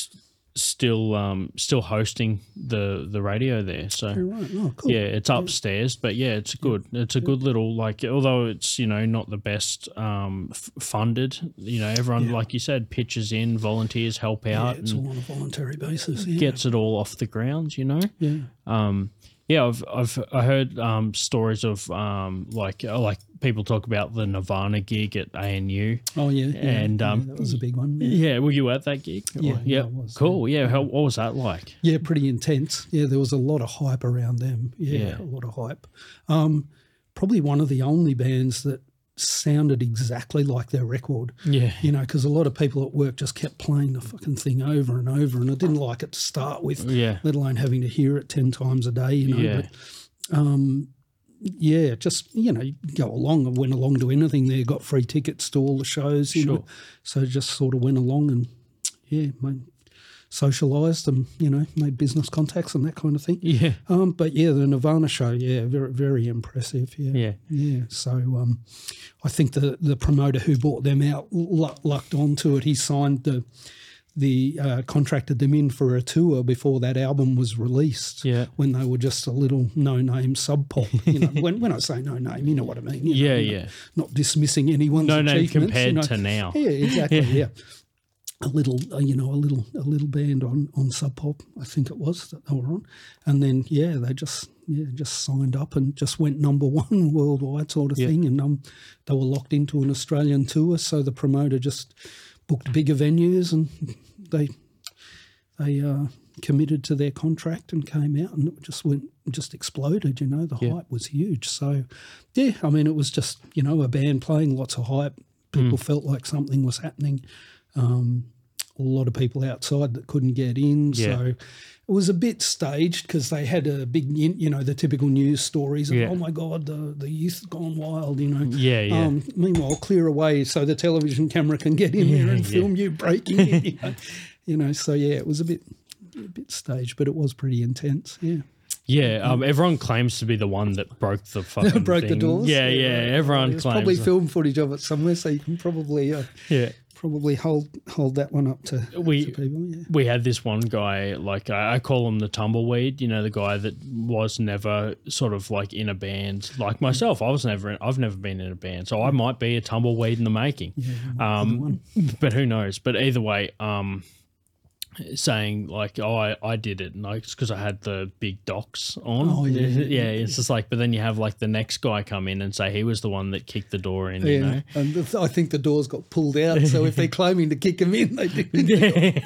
still um still hosting the the radio there. So Oh, right. Oh, cool. yeah, it's upstairs, but yeah, it's good. It's a good little, like, although it's, you know, not the best um f- funded, you know, everyone, Yeah. like you said, pitches in, volunteers help Yeah, out, it's and all on a voluntary basis. Yeah. gets it all off the ground, you know. yeah. Um, yeah, I've I've I heard um, stories of um, like uh, like people talk about the Nirvana gig at A N U. Oh, yeah. yeah, And, yeah, um, that was a big one. Yeah, Yeah, were you at that gig? Yeah, Or- yeah, yeah, I was, cool. Yeah, how what was that like? yeah, pretty intense. Yeah, there was a lot of hype around them. Yeah, Yeah. a lot of hype. Um, probably one of the only bands that sounded exactly like their record. Yeah, You know, because a lot of people at work just kept playing the fucking thing over and over, and I didn't like it to start with, yeah, let alone having to hear it ten times a day. You know, yeah, but um, yeah, just, you know, you go along. I went along to anything there, got free tickets to all the shows. You Sure. know, so just sort of went along and yeah, made, socialised and, you know, made business contacts and that kind of thing. yeah, Um, but yeah, the Nirvana show, yeah, very very impressive. Yeah, yeah, yeah. So um, I think the the promoter who bought them out luck, lucked onto it. He signed the the uh, contracted them in for a tour before that album was released. Yeah. when they were just a little no name sub pop. You know, when when I say no name, you know what I mean. You yeah, know, yeah. Not, not dismissing anyone's No name achievements, compared you know. to now. Yeah, exactly. yeah. A little, uh, you know, a little, a little band on on Sub Pop, I think it was that they were on, and then yeah, they just yeah just signed up and just went number one worldwide sort of Yeah. thing, and um, they were locked into an Australian tour, so the promoter just booked bigger venues, and they they uh, committed to their contract and came out, and it just went just exploded. You know, the Yeah. hype was huge. So yeah, I mean, it was just, you know, a band playing, lots of hype. People felt like something was happening. Um, a lot of people outside that couldn't get in. Yeah. So it was a bit staged because they had a big, you know, the typical news stories of, Yeah. oh my God, the, the youth have gone wild, you know. Yeah, yeah. Um, meanwhile, clear away so the television camera can get in there Yeah, and yeah. film you breaking in, you know. You know, so yeah, it was a bit, a bit staged, but it was pretty intense. Yeah. Yeah, um, everyone claims to be the one that broke the fucking Broke the thing. doors. Yeah, yeah, everyone There's claims. probably that. film footage of it somewhere, so you can probably uh, Yeah. probably hold hold that one up to, We- to people. Yeah. We had this one guy, like I, I call him the tumbleweed, you know, the guy that was never sort of like in a band like myself. I was never, in, I've never been in a band, so I might be a tumbleweed in the making. Um, but who knows? But either way, um, saying like, oh, I, I did it, and like, it's because I had the big docs on. Oh, yeah, yeah, yeah. It's just like, but then you have like the next guy come in and say he was the one that kicked the door in. You Yeah, know? and the, I think the doors got pulled out. So if they're claiming to kick them in, they did.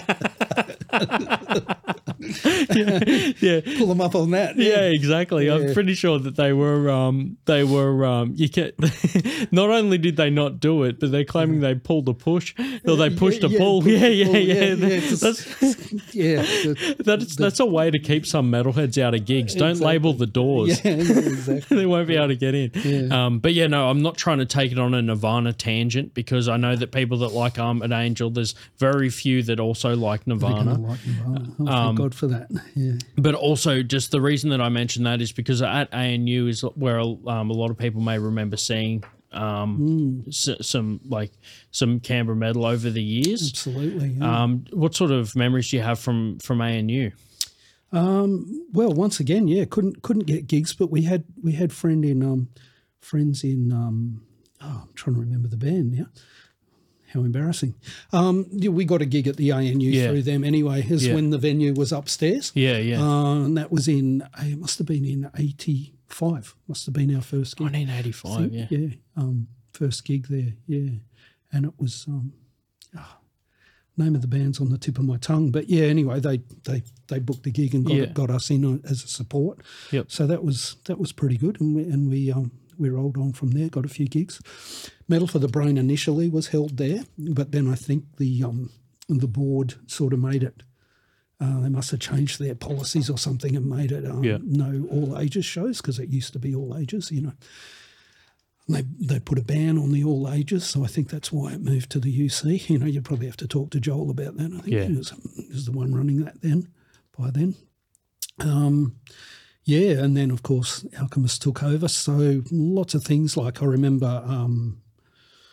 yeah. Pull them up on that. Yeah, exactly. I'm Yeah. pretty sure that they were um they were um you can not only did they not do it, but they're claiming they pulled a push or they pushed a yeah, pull. push Yeah, a yeah, pull, yeah. yeah, yeah, just- That's yeah. the- that's that's a way to keep some metalheads out of gigs. Don't Exactly. label the doors. yeah, yeah, exactly. They won't be able to get in. Yeah. Um, but yeah, no, I'm not trying to take it on a Nirvana tangent because I know that people that like Arm and Angel, there's very few that also like They're Nirvana. gonna like Nirvana. Oh, thank Um, God for that. Yeah. But also, just the reason that I mentioned that is because at A N U is where um, a lot of people may remember seeing um, s- some like some Canberra metal over the years. Absolutely. Yeah. Um, what sort of memories do you have from from A N U? Um, well, once again, yeah, couldn't couldn't get gigs, but we had we had friend in um, friends in um, oh, I'm trying to remember the band now. How embarrassing! Um, yeah, we got a gig at the A N U Yeah. through them anyway. Is Yeah. when the venue was upstairs. Yeah, yeah. Uh, and that was in, uh, it must have been in eighty-five, must have been our first gig. nineteen eighty-five. Yeah. Yeah, um, first gig there, yeah. And it was, um, ah, name of the band's on the tip of my tongue. But yeah, anyway, they they, they booked the gig and got, Yeah. got us in on, as a support. Yep. So that was that was pretty good. And we, and we, um, we rolled on from there, got a few gigs. Metal for the Brain initially was held there, but then I think the um, the board sort of made it. Uh, they must have changed their policies or something and made it um, Yeah. no all ages shows because it used to be all ages, you know. And they they put a ban on the all ages, so I think that's why it moved to the U C. You know, you'd probably have to talk to Joel about that. I think Yeah. he was, he was the one running that then. By then, um, yeah, and then of course Alchemist took over. So lots of things like I remember. Um,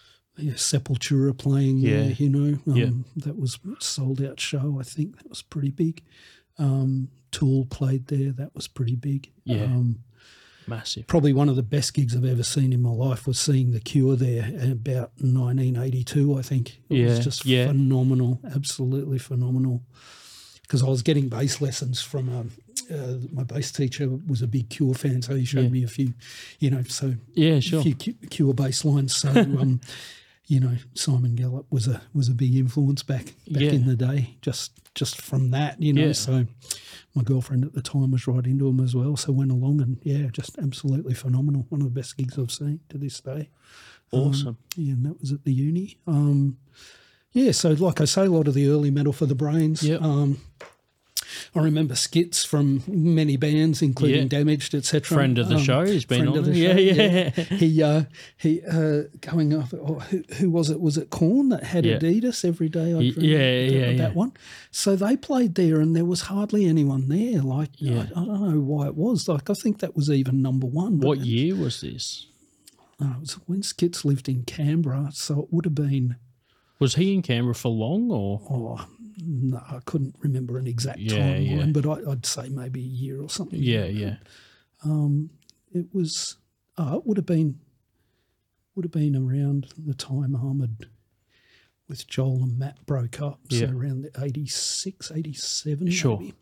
yeah, Sepultura playing Yeah. there, you know. Um, Yeah. That was a sold-out show, I think. That was pretty big. Um, Tool played there. That was pretty big. Yeah. Um, Massive. probably one of the best gigs I've ever seen in my life was seeing The Cure there in about nineteen eighty-two, I think. It Yeah, was just yeah. phenomenal, absolutely phenomenal. Because I was getting bass lessons from um, uh, my bass teacher was a big Cure fan, so he showed Yeah. me a few, you know, so Yeah, a sure. few Cu- Cure bass lines. So, um, you know, Simon Gallup was a was a big influence back back Yeah. in the day. Just just from that, you know. Yeah. So my girlfriend at the time was right into him as well, so went along and yeah, just absolutely phenomenal. One of the best gigs I've seen to this day. Awesome. Um, yeah, and that was at the uni. Um, yeah, so like I say, a lot of the early Metal for the Brains. Yep. Um, I remember skits from many bands, including Yeah. Damaged, et cetera. Friend of the Um, show. He's been friend on of the it. show, Yeah, yeah. He uh, he uh, going off. Oh, who, who was it? Was it Korn that had Yeah. Adidas every day? I Y- dream? yeah, that, yeah, that yeah. one. So they played there, and there was hardly anyone there. Like Yeah. I, I don't know why it was. Like I think that was even number one. but What then- year was this? Uh, it was when Skits lived in Canberra, so it would have been. Was he in Canberra for long or? Oh, no, I couldn't remember an exact Yeah, timeline, yeah. but I, I'd say maybe a year or something. Yeah, yeah. It was. Oh, it would have been. Would have been around the time Ahmed with Joel and Matt broke up. Yeah. So around the eighty-six, eighty-seven, Sure. maybe.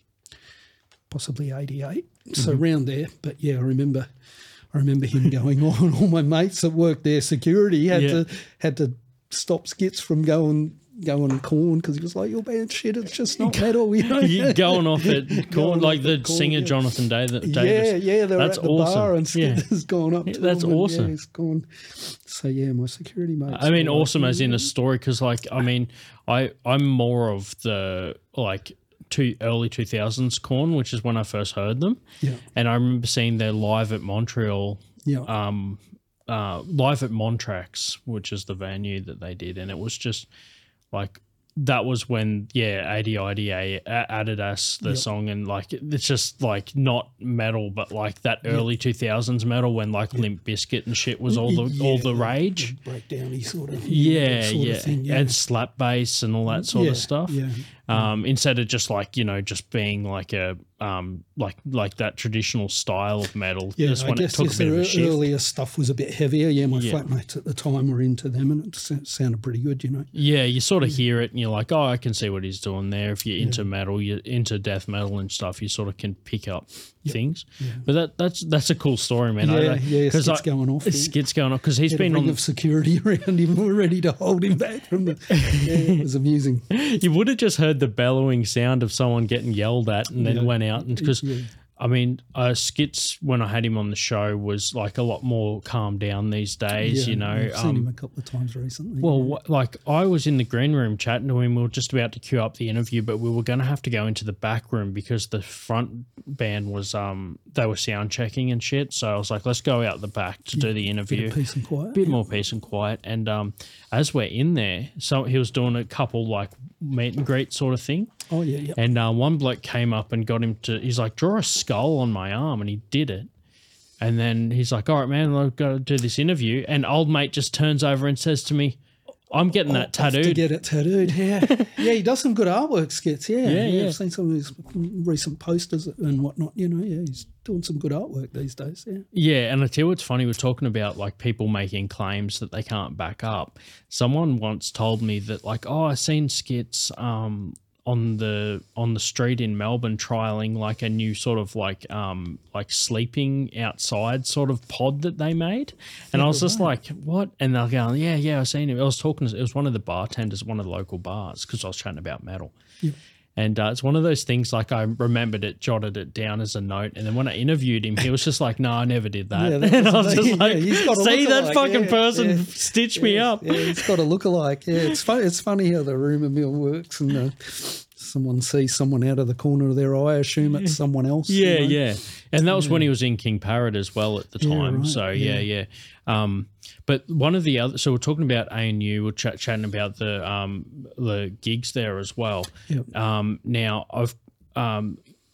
Possibly eighty-eight. So around there. But yeah, I remember. I remember him going on. All my mates that worked there, security had Yeah. to had to stop Skits from going going Corn because he was like, "Your band shit. It's just not metal." You know? You going off at Going Korn, like off the at Korn, singer yeah. Jonathan Davis. Yeah, yeah, they're That's at the awesome. bar and Yeah. Skits has gone up. Yeah, to that's him and, awesome. Yeah, he's gone. So yeah, my security mates. I mean, were like, awesome as in a story because, like, I mean, I I'm more of the like two early two thousands Korn, which is when I first heard them, Yeah, and I remember seeing their live at Montreal, yeah, um, uh, live at Montrax, which is the venue that they did, and it was just like. That was when, yeah, A D I D A added us the Yep. song, and like it's just like not metal, but like that early two thousands metal when like Limp Bizkit and shit was all the all the Yeah, rage. breakdowny sort of Yeah, sort yeah, of thing, yeah. and slap bass and all that sort Yeah, of stuff. Yeah, Um, instead of just like you know just being like a um like like that traditional style of metal. yeah. just I when it guess took a this bit of a ear- shift. earlier stuff was a bit heavier. Yeah, my Yeah. flatmates at the time were into them, and it sa- sounded pretty good. You know. Yeah, you sort of hear it and you're like, oh, I can see what he's doing there. If you're into metal, you're into death metal and stuff, you sort of can pick up things. But that that's that's a cool story, man. Yeah, I, yeah, Because Skit's going off, yeah. Skit's going off because he's Had a been ring on. of security around him, were ready to hold him back from the. Yeah, it was amusing. You would have just heard the bellowing sound of someone getting yelled at and then Yeah. went out. And because, Yeah. I mean, uh, Skits, when I had him on the show, was like a lot more calmed down these days, Yeah, you know. I've seen Um, him a couple of times recently. Well, what, like I was in the green room chatting to him. We were just about to queue up the interview, but we were going to have to go into the back room because the front band was um they were sound checking and shit. So I was like, let's go out the back to do the bit interview. of peace and quiet. Bit more peace and quiet. And um, as we're in there, so he was doing a couple like meet and greet sort of thing. Oh yeah, yeah. And uh, one bloke came up and got him to, he's like, draw a skull on my arm. And he did it. And then he's like, all right, man, I've got to do this interview. And old mate just turns over and says to me, I'm getting that Off to tattooed. get it tattooed. Yeah, yeah. He does some good artwork skits. Yeah, Yeah, yeah. I've seen some of his recent posters and whatnot. You know, yeah, he's doing some good artwork these days. Yeah, Yeah, and I tell you what's funny, we're talking about like people making claims that they can't back up. Someone once told me that like, oh, I seen skits um on the on the street in Melbourne trialing like a new sort of like um like sleeping outside sort of pod that they made. And I was just like, what? And they're going, yeah, yeah, I seen it. I was talking to, it was one of the bartenders at one of the local bars because I was chatting about metal. yeah. And uh, it's one of those things like I remembered it, jotted it down as a note. And then when I interviewed him, he was just like, no, I never did that. Yeah, that and I was wasn't- just yeah, like, he's got a see that lookalike, fucking yeah, person yeah. stitch me Yeah, up. Yeah, it's got a lookalike. Yeah, it's fun, It's funny how the rumour mill works, and uh, someone sees someone out of the corner of their eye, assume it's someone else. you Yeah, know? yeah. And that was when he was in King Parrot as well at the Yeah, time. right, So, yeah, yeah. Um, but one of the other, so we're talking about A N U, we're ch- chatting about the um, the gigs there as well. Yep. Um, now, I've um,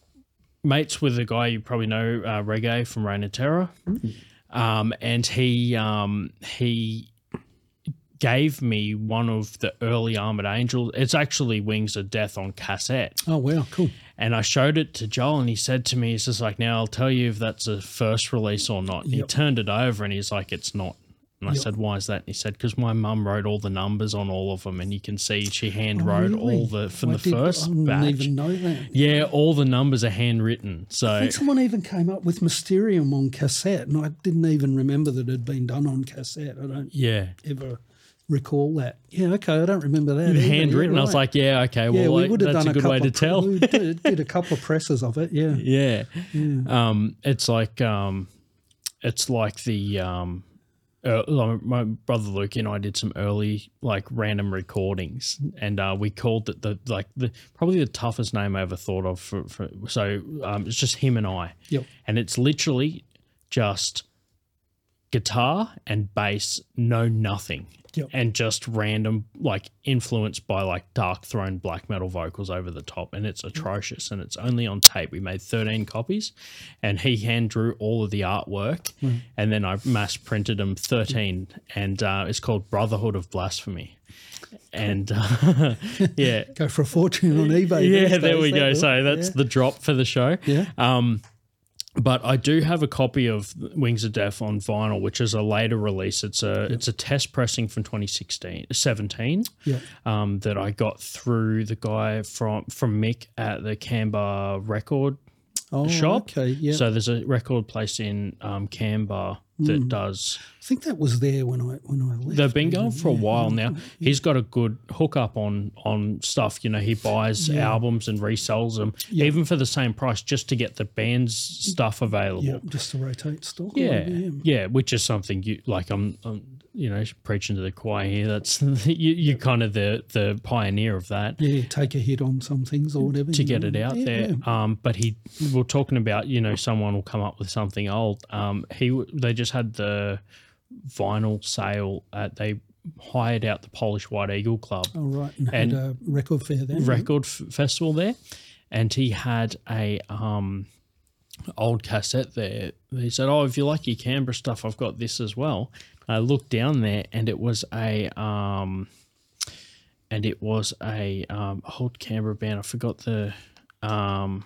mates with a guy you probably know, uh, Reggae from Reign of Terror. Um, and he um, he gave me one of the early Armored Angels. It's actually Wings of Death on cassette. Oh, wow, cool. And I showed it to Joel, and he said to me, he's just like, now I'll tell you if that's a first release or not. And Yep. he turned it over, and he's like, it's not. And I Yep. said, why is that? And he said, because my mum wrote all the numbers on all of them, and you can see she hand wrote Oh, really? all the, from I the did- first I didn't batch. even know that. Yeah, all the numbers are handwritten. I So think someone even came up with Mysterium on cassette, and I didn't even remember that it had been done on cassette. I don't yeah, ever recall that. Yeah, okay, I don't remember that. either. handwritten. Yeah, I was right. like, yeah, okay, yeah, well, we like, would have that's done a good couple way to of pre- tell. We did, did a couple of presses of it. Yeah, Yeah. Um, it's like um, it's like the um, uh, like my brother Luke and I did some early like random recordings, and uh, we called it the like the probably the toughest name I ever thought of. For, for so um, it's just him and I, Yep. and it's literally just guitar and bass, no nothing. Yep. And just random, like influenced by like Dark Throne black metal vocals over the top, and it's atrocious. And it's only on tape. We made thirteen copies, and he hand drew all of the artwork, and then I mass printed them thirteen, and uh, it's called Brotherhood of Blasphemy. And uh, yeah, Go for a fortune on eBay. yeah, these there days, we that go. will. So that's Yeah. the drop for the show. Yeah. Um, but I do have a copy of Wings of Death on vinyl, which is a later release. It's a it's a test pressing from twenty sixteen, seventeen, Yeah. um, that I got through the guy from from Mick at the Canberra record Oh, shop. okay. Yeah. So there's a record place in um, Canberra that Mm. does. I think that was there when I when I left. They've been going even. for a Yeah, while yeah. now. He's got a good hookup on on stuff. You know, he buys Yeah. albums and resells them, Yeah. even for the same price, just to get the band's stuff available. Yeah, just to rotate stock. or Yeah, whatever, yeah, which is something you like. I'm, I'm you know, preaching to the choir here. That's you, you're kind of the the pioneer of that. Yeah, take a hit on some things or whatever. To you get know. it out Yeah, there, yeah. um, but he, we're talking about, you know, someone will come up with something old. Um, he, they just had the vinyl sale at, they hired out the Polish White Eagle Club Oh, right. And, and had a record fair there. record f- festival there, and he had a um old cassette there. He said, "Oh, if you like your Canberra stuff, I've got this as well." I looked down there, and it was a um, and it was a um old Canberra band. I forgot the um.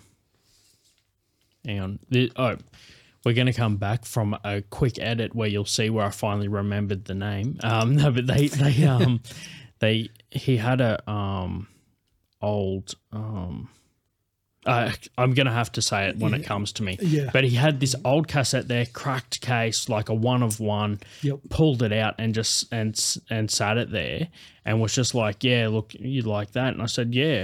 Hang on. The, oh, we're going to come back from a quick edit where you'll see where I finally remembered the name. Um, no, but they they um they he had a um old um. Uh, I'm gonna have to say it when it comes to me. Yeah. But he had this old cassette there, cracked case, like a one of one. Yep. Pulled it out and just and and sat it there, and was just like, "Yeah, look, you like that?" And I said, "Yeah."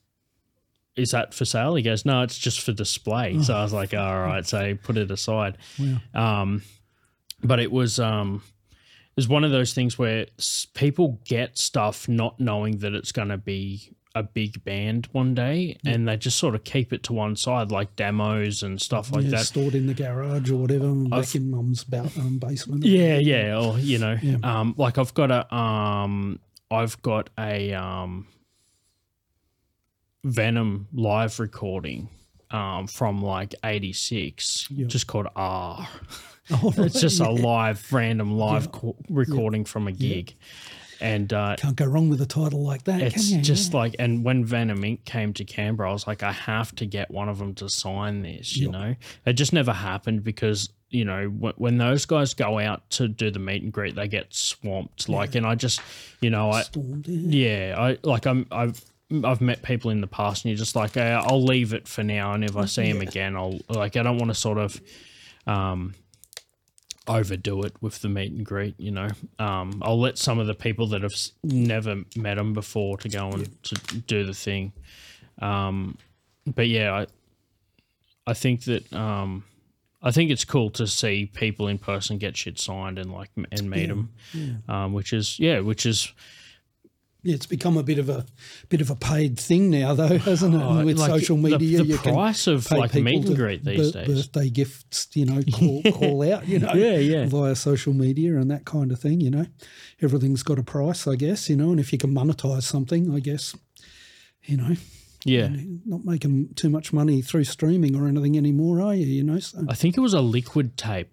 Is that for sale? He goes, "No, it's just for display." So I was like, "All right." So he put it aside. Wow. Um, but it was um, it was one of those things where s- people get stuff not knowing that it's going to be a big band one day, and they just sort of keep it to one side, like demos and stuff like yeah, that. stored in the garage or whatever, back I've- in mum's ba- um, basement. Yeah, yeah, or you know, Yeah. um, like I've got a, um, I've got a um, Venom live recording, um, from like eighty-six, Yeah. just called R. Oh, right, It's just yeah. a live, random live Yeah. co- recording from a gig, and uh, Can't go wrong with a title like that, it's can you? just Yeah. like, and when Venom Incorporated came to Canberra, I was like, I have to get one of them to sign this, you Yep. know? It just never happened because, you know, when, when those guys go out to do the meet and greet, they get swamped. Like, and I just, you know, I, Stormed, yeah. yeah, I, like, I'm, I've, I've met people in the past and you're just like, uh, I'll leave it for now. And if I see him Yeah. again, I'll, like, I don't want to sort of, um, overdo it with the meet and greet, you know. Um, I'll let some of the people that have s- never met them before to go and to do the thing. Um, but yeah, I, I think that um, I think it's cool to see people in person get shit signed and like m- and meet them, um, which is yeah, which is Yeah, it's become a bit of a bit of a paid thing now, though, hasn't it? Oh, And with like, social the- media, the you price can of, pay like, people meet and to greet these bir- days. birthday gifts, you know, call call out, you know, Yeah, yeah. via social media and that kind of thing. You know, everything's got a price, I guess. You know, and if you can monetize something, I guess, you know, yeah. not making too much money through streaming or anything anymore, are you? You know, so I think it was a liquid tape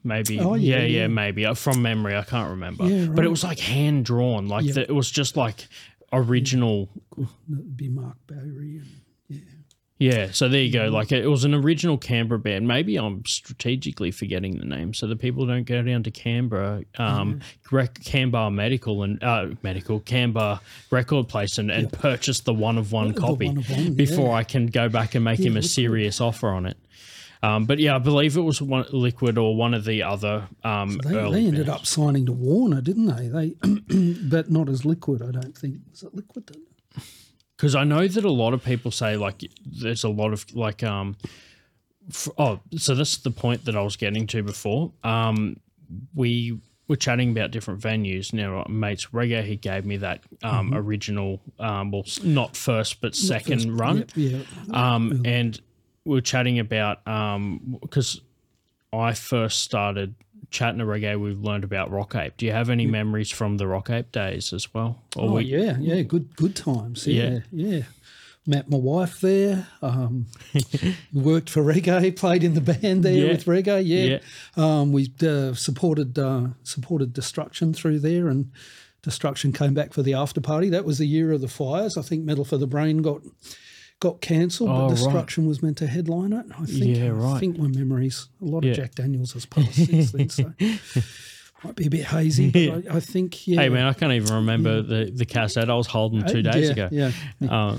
maybe. Oh, yeah, yeah, yeah, yeah. maybe. Uh, From memory, I can't remember. Yeah, But it right. was like hand drawn. Like Yeah. the, it was just like original. That would be Mark Barry. And, yeah. Yeah, so there you go. Like it was an original Canberra band. Maybe I'm strategically forgetting the name so that people don't go down to Canberra, um, rec- Canberra Medical and uh, Medical Canberra Record Place and, and purchase the one of one The copy one of one, before yeah. I can go back and make him a Liquid. serious offer on it. Um, but yeah, I believe it was one, Liquid or one of the other um, They, early they ended bands. up signing to Warner, didn't they? They, but not as Liquid, I don't think. Was it Liquid? Then? Because I know that a lot of people say like there's a lot of like um f- oh so this is the point that I was getting to before. Um, we were chatting about different venues. Now, mates Reggae, he gave me that um Mm-hmm. original um well s- not first but second First- run. Yeah, yeah. Um, and we were chatting about um because I first started chatting to Reggae. We've learned about Rock Ape. Do you have any memories from the Rock Ape days as well? Or Oh we- yeah, yeah, good good times. Yeah, yeah. Met my wife there. Um, worked for Reggae. Played in the band there Yeah. with Reggae. Yeah, Um, we uh, supported uh, supported Destruction through there, and Destruction came back for the after party. That was the year of the fires. I think Metal for the Brain got got cancelled, Oh, but right. Destruction was meant to headline it. I think. Yeah, I right. think my memories. A lot Yeah. of Jack Daniels has passed since then, so might be a bit hazy. But I, I think yeah. Hey man, I can't even remember the, the cassette I was holding two days yeah, ago. Yeah. Uh,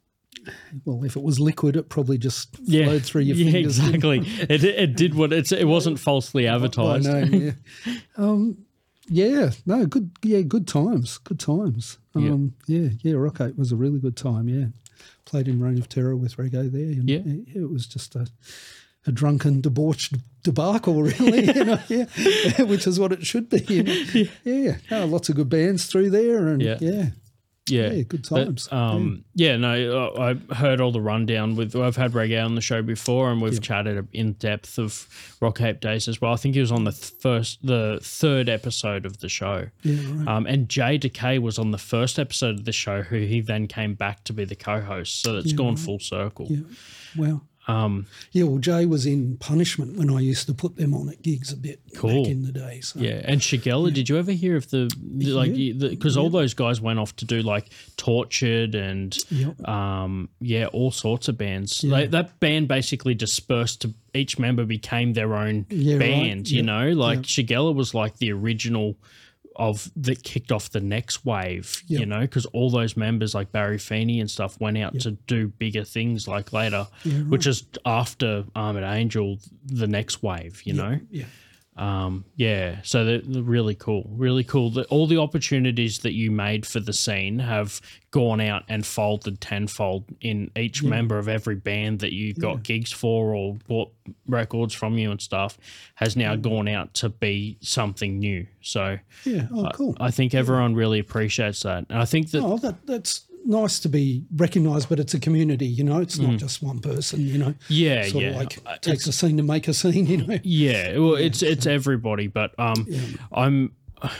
Well, if it was liquid, it probably just yeah, flowed through your yeah, fingers. exactly. it it did what it's. It wasn't falsely I advertised. know, yeah. um, yeah, no, good, yeah, good times, good times. Um, yeah, yeah, Rock Ape was a really good time. Yeah, played in Reign of Terror with Reggae there. And Yeah. it, it was just a, a drunken, debauched debacle, really. You know, yeah, which is what it should be. You know? Yeah, yeah. No, lots of good bands through there, and Yeah. yeah, Yeah, Yeah, good But, times. um, yeah. no, I I heard all the rundown with. I've had Reggae on the show before, and we've chatted in depth of Rock Ape days as well. I think he was on the th- first, the third episode of the show. yeah, right. Um, and Jay Decay was on the first episode of the show, who he then came back to be the co-host. So it's gone full circle. Yeah. Wow. Um, Yeah, well, Jay was in Punishment when I used to put them on at gigs a bit Cool. back in the day. So. yeah, and Shigella, did you ever hear of the, the like because all those guys went off to do like Tortured and Yep. um yeah all sorts of bands. Like that band basically dispersed to each member became their own Yeah, right. band. You Yep. know, like Shigella was like the original of that kicked off the next wave. You Yep. know, because all those members like Barry Feeney and stuff went out to do bigger things like later, which is after Armored Angel, the next wave. You know. Yeah. Um, yeah, so they're, they're really cool, really cool. That all the opportunities that you made for the scene have gone out and folded tenfold in each member of every band that you got gigs for or bought records from you and stuff has now gone out to be something new. So Yeah. Oh, cool. I think everyone really appreciates that. And I think that oh, that that's nice to be recognised, but it's a community, you know. It's not just one person, you know. yeah, Sort yeah. of like Uh, takes a scene to make a scene, you know. Yeah, well, it's it's everybody, but um, I'm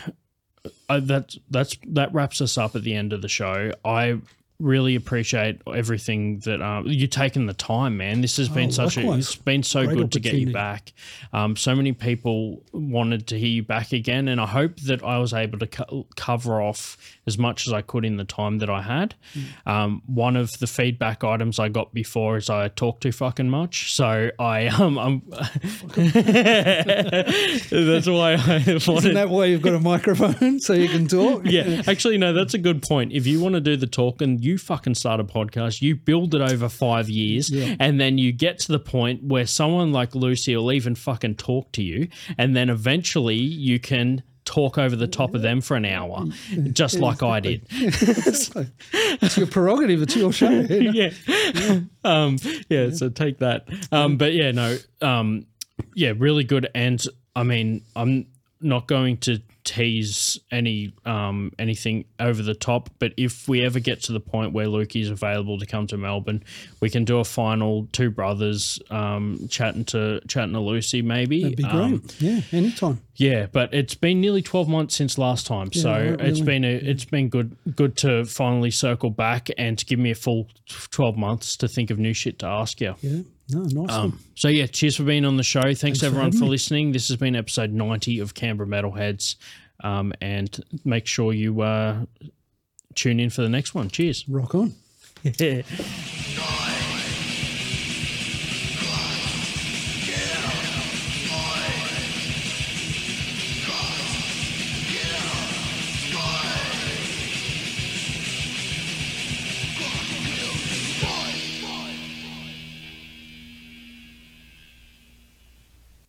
I, that that's that wraps us up at the end of the show. I really appreciate everything that um, you taking the time, man. This has been Oh, such a likewise. it's been so Great good to get you opportunity. back. Um, so many people wanted to hear you back again, and I hope that I was able to co- cover off as much as I could in the time that I had. Mm. Um, one of the feedback items I got before is I talk too fucking much, so I um I'm that's why I Isn't wanted. that why you've got a microphone so you can talk? Yeah, actually, no, that's a good point. If you want to do the talking, you fucking start a podcast, you build it over five years, Yeah. and then you get to the point where someone like Lucy will even fucking talk to you, and then eventually you can talk over the top of them for an hour, just like I did. So, it's your prerogative. It's your show. You know? yeah. Um, yeah, so take that. Um, but yeah, no, um, yeah, really good. And I mean, I'm not going to tease any um, anything over the top, but if we ever get to the point where Lukey's available to come to Melbourne, we can do a final two brothers um, chatting to chatting to Lucy maybe. That'd be great. Um, Yeah, anytime. yeah, but it's been nearly twelve months since last time, Yeah, so right, it's really. been a, it's been good good to finally circle back and to give me a full twelve months to think of new shit to ask you. Yeah, no, nice one. Um, so yeah, cheers for being on the show. Thanks, Thanks for everyone having for me. listening. This has been episode ninety of Canberra Metalheads, um, and make sure you uh, tune in for the next one. Cheers. Rock on. Yeah.